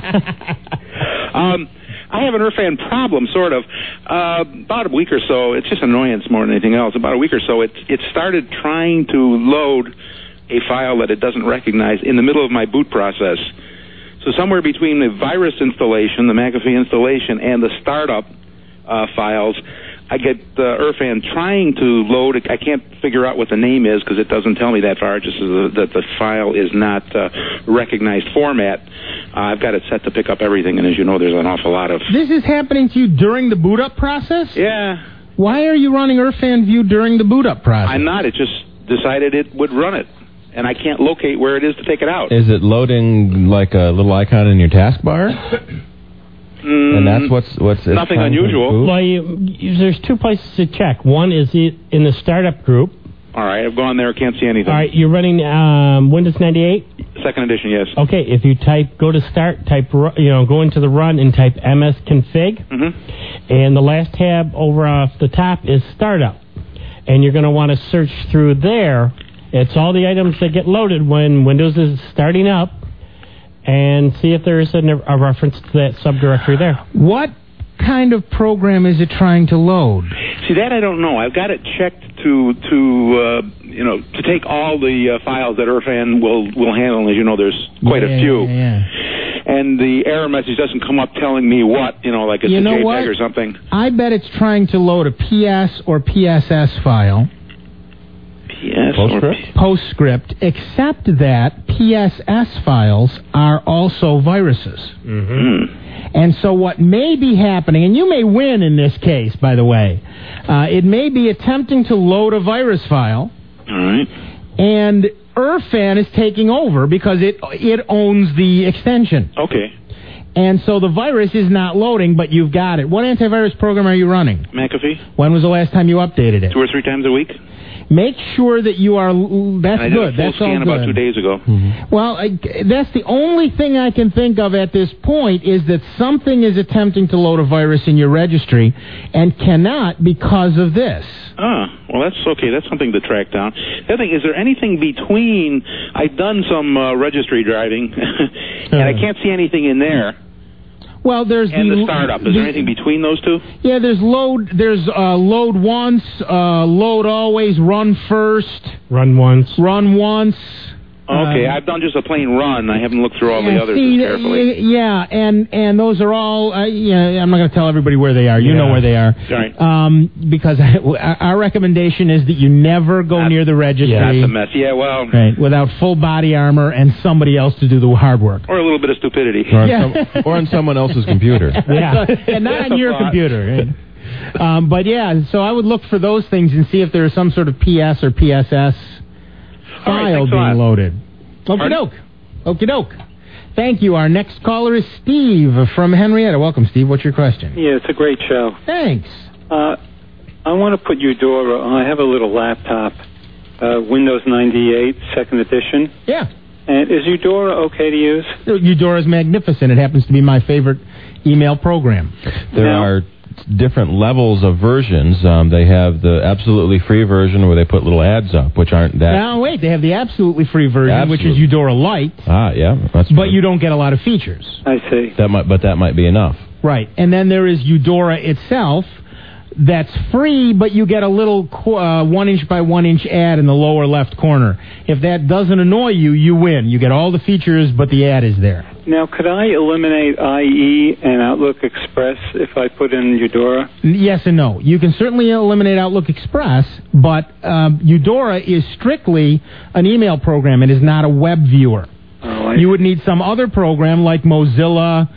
um, I have an Irfan problem, sort of. Uh, about a week or so, it's just annoyance more than anything else. About a week or so, it, it started trying to load a file that it doesn't recognize in the middle of my boot process. So somewhere between the virus installation, the McAfee installation, and the startup uh, files, I get uh, Irfan trying to load. I can't figure out what the name is because it doesn't tell me that far. It just says that the file is not uh, recognized format. Uh, I've got it set to pick up everything, and as you know, there's an awful lot of... This is happening to you during the boot-up process? Yeah. Why are you running Irfan View during the boot-up process? I'm not. It just decided it would run it, and I can't locate where it is to take it out. Is it loading like a little icon in your taskbar? Mm, and that's what's what's it's nothing time to unusual. boot? Well, you, you, there's two places to check. One is it in the startup group. All right, I've gone there, can't see anything. All right, you're running um, Windows ninety-eight? Second edition, yes. Okay, if you type, go to start, type, ru- you know, go into the run and type msconfig, Mm-hmm. and the last tab over off the top is startup. And you're going to want to search through there. It's all the items that get loaded when Windows is starting up, and see if there is a, a reference to that subdirectory there. What kind of program is it trying to load? See, that I don't know. I've got it checked to to uh, you know to take all the uh, files that Irfan will will handle. As you know, there's quite yeah, a few. Yeah, yeah. and the error message doesn't come up telling me what, you know, like it's You a know JPEG what? or something. I bet it's trying to load a P S or P S S file. P S Postscript? Postscript, except that P S S files are also viruses. Mm-hmm. And so what may be happening, and you may win in this case, by the way, uh, it may be attempting to load a virus file. All right. And Irfan is taking over because it it owns the extension. Okay. And so the virus is not loading, but you've got it. What antivirus program are you running? McAfee. When was the last time you updated it? Two or three times a week. Make sure that you are. That's I did good. a full That's scan all good. about two days ago. Well, I, that's the only thing I can think of at this point is that something is attempting to load a virus in your registry and cannot because of this. Ah, well, that's okay. That's something to track down. The other thing, is there anything between... I've done some uh, registry driving, and I can't see anything in there. Well, there's And the, the startup. Is the- there anything between those two? Yeah, there's load. There's uh, load once, uh, load always, run first, run once, run once. Okay, Uh, I've done just a plain run. I haven't looked through all the Yeah, others see, as carefully. y- Yeah, and and those are all. Uh, yeah, I'm not going to tell everybody where they are. You know Yeah. where they are. Right. Um, because our recommendation is that you never go near the registry. That's a mess. Yeah, well... Right, without full body armor and somebody else to do the hard work. Or a little bit of stupidity. Or, on some, or on someone else's computer. Yeah, and not That's on a your thought. computer. Right? Um, but yeah, so I would look for those things and see if there is some sort of P S or P S S All right, file thanks a lot. being loaded. Okie doke. Okie doke. Thank you. Our next caller is Steve from Henrietta. Welcome, Steve. What's your question? Yeah, it's a great show. Thanks. Uh, I want to put Eudora. I have a little laptop, uh, Windows ninety-eight, second edition. Yeah. And is Eudora okay to use? Eudora is magnificent. It happens to be my favorite email program. There Now- are different levels of versions. Um, they have the absolutely free version where they put little ads up, which aren't that... Now, wait, they have the absolutely free version, which is Absolute. Eudora Lite, Ah, yeah. That's but you don't get a lot of features. I see. That might, but that might be enough. Right. And then there is Eudora itself that's free, but you get a little qu- uh, one inch by one inch ad in the lower left corner. If that doesn't annoy you, you win. You get all the features, but the ad is there. Now, could I eliminate I E and Outlook Express if I put in Eudora? N- Yes and no. You can certainly eliminate Outlook Express, but um, Eudora is strictly an email program. It is not a web viewer. Oh, I You would need some other program like Mozilla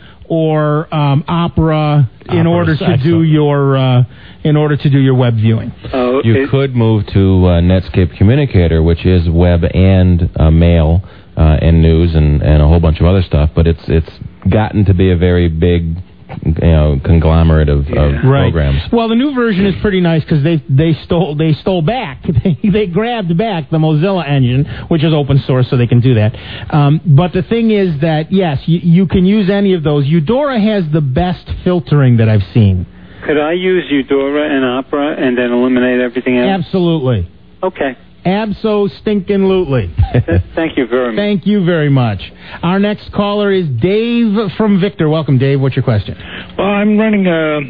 or um, Opera in Opera's order to do excellent. your uh, in order to do your web viewing. Oh, You it- could move to uh, Netscape Communicator, which is web and uh, mail uh, and news and, and a whole bunch of other stuff, but it's it's gotten to be a very big, you know, conglomerate of, of programs. Well, the new version is pretty nice because they they stole they stole back they, they grabbed back the Mozilla engine, which is open source, so they can do that. Um, but the thing is that yes, you, you can use any of those. Eudora has the best filtering that I've seen. Could I use Eudora and Opera and then eliminate everything else? Absolutely. Okay. Abso-stinkin-lutely. Thank you very much. Thank you very much. Our next caller is Dave from Victor. Welcome, Dave. What's your question? Well, I'm running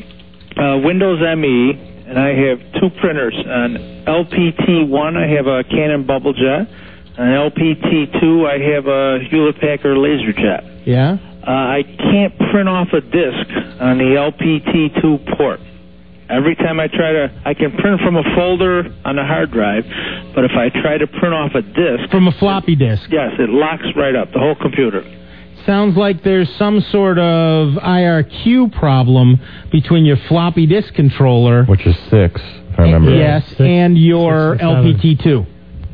a, a Windows M E, and I have two printers. On L P T one, I have a Canon Bubblejet. On L P T two, I have a Hewlett-Packard LaserJet. Yeah? Uh, I can't print off a disk on the L P T two port. Every time I try to, I can print from a folder on a hard drive, but if I try to print off a disk... From a floppy disk. Yes, it locks right up, the whole computer. Sounds like there's some sort of I R Q problem between your floppy disk controller. Which is six, if I remember. Yes, right. and your Six or L P T two.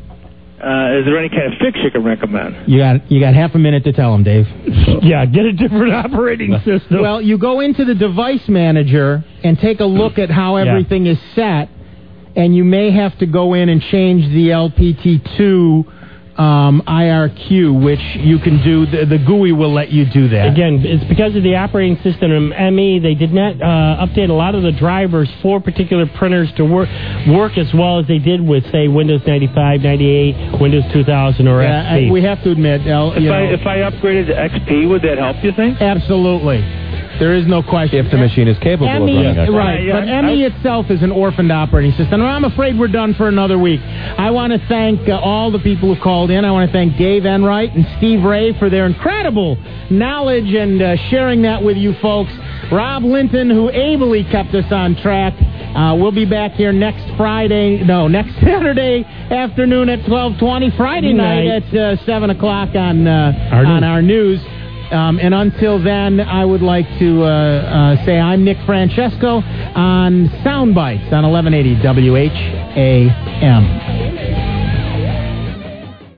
Uh, is there any kind of fix you can recommend? You got you got half a minute to tell him, Dave. Yeah, get a different operating system. Well, you go into the device manager and take a look at how Yeah. everything is set, and you may have to go in and change the L P T two um, I R Q, which you can do. The, the G U I will let you do that. Again, it's because of the operating system of M E. They did not uh, update a lot of the drivers for particular printers to work work as well as they did with, say, Windows ninety-five, ninety-eight, Windows two thousand, or Yeah, X P. I, we have to admit, El, If you I know, if I upgraded to X P, would that help, you think? absolutely. There is no question. If the machine is capable M E, of running a right, Yeah, but yeah, M E I- itself is an orphaned operating system. I'm afraid we're done for another week. I want to thank uh, all the people who called in. I want to thank Dave Enright and Steve Ray for their incredible knowledge and uh, sharing that with you folks. Rob Linton, who ably kept us on track. Uh, we'll be back here next Friday, no, next Saturday afternoon at twelve twenty. Friday night, Night. at uh, seven o'clock on uh, Our on news. our news. Um, and until then, I would like to uh, uh, say I'm Nick Francesco on Soundbites on eleven eighty W H A M.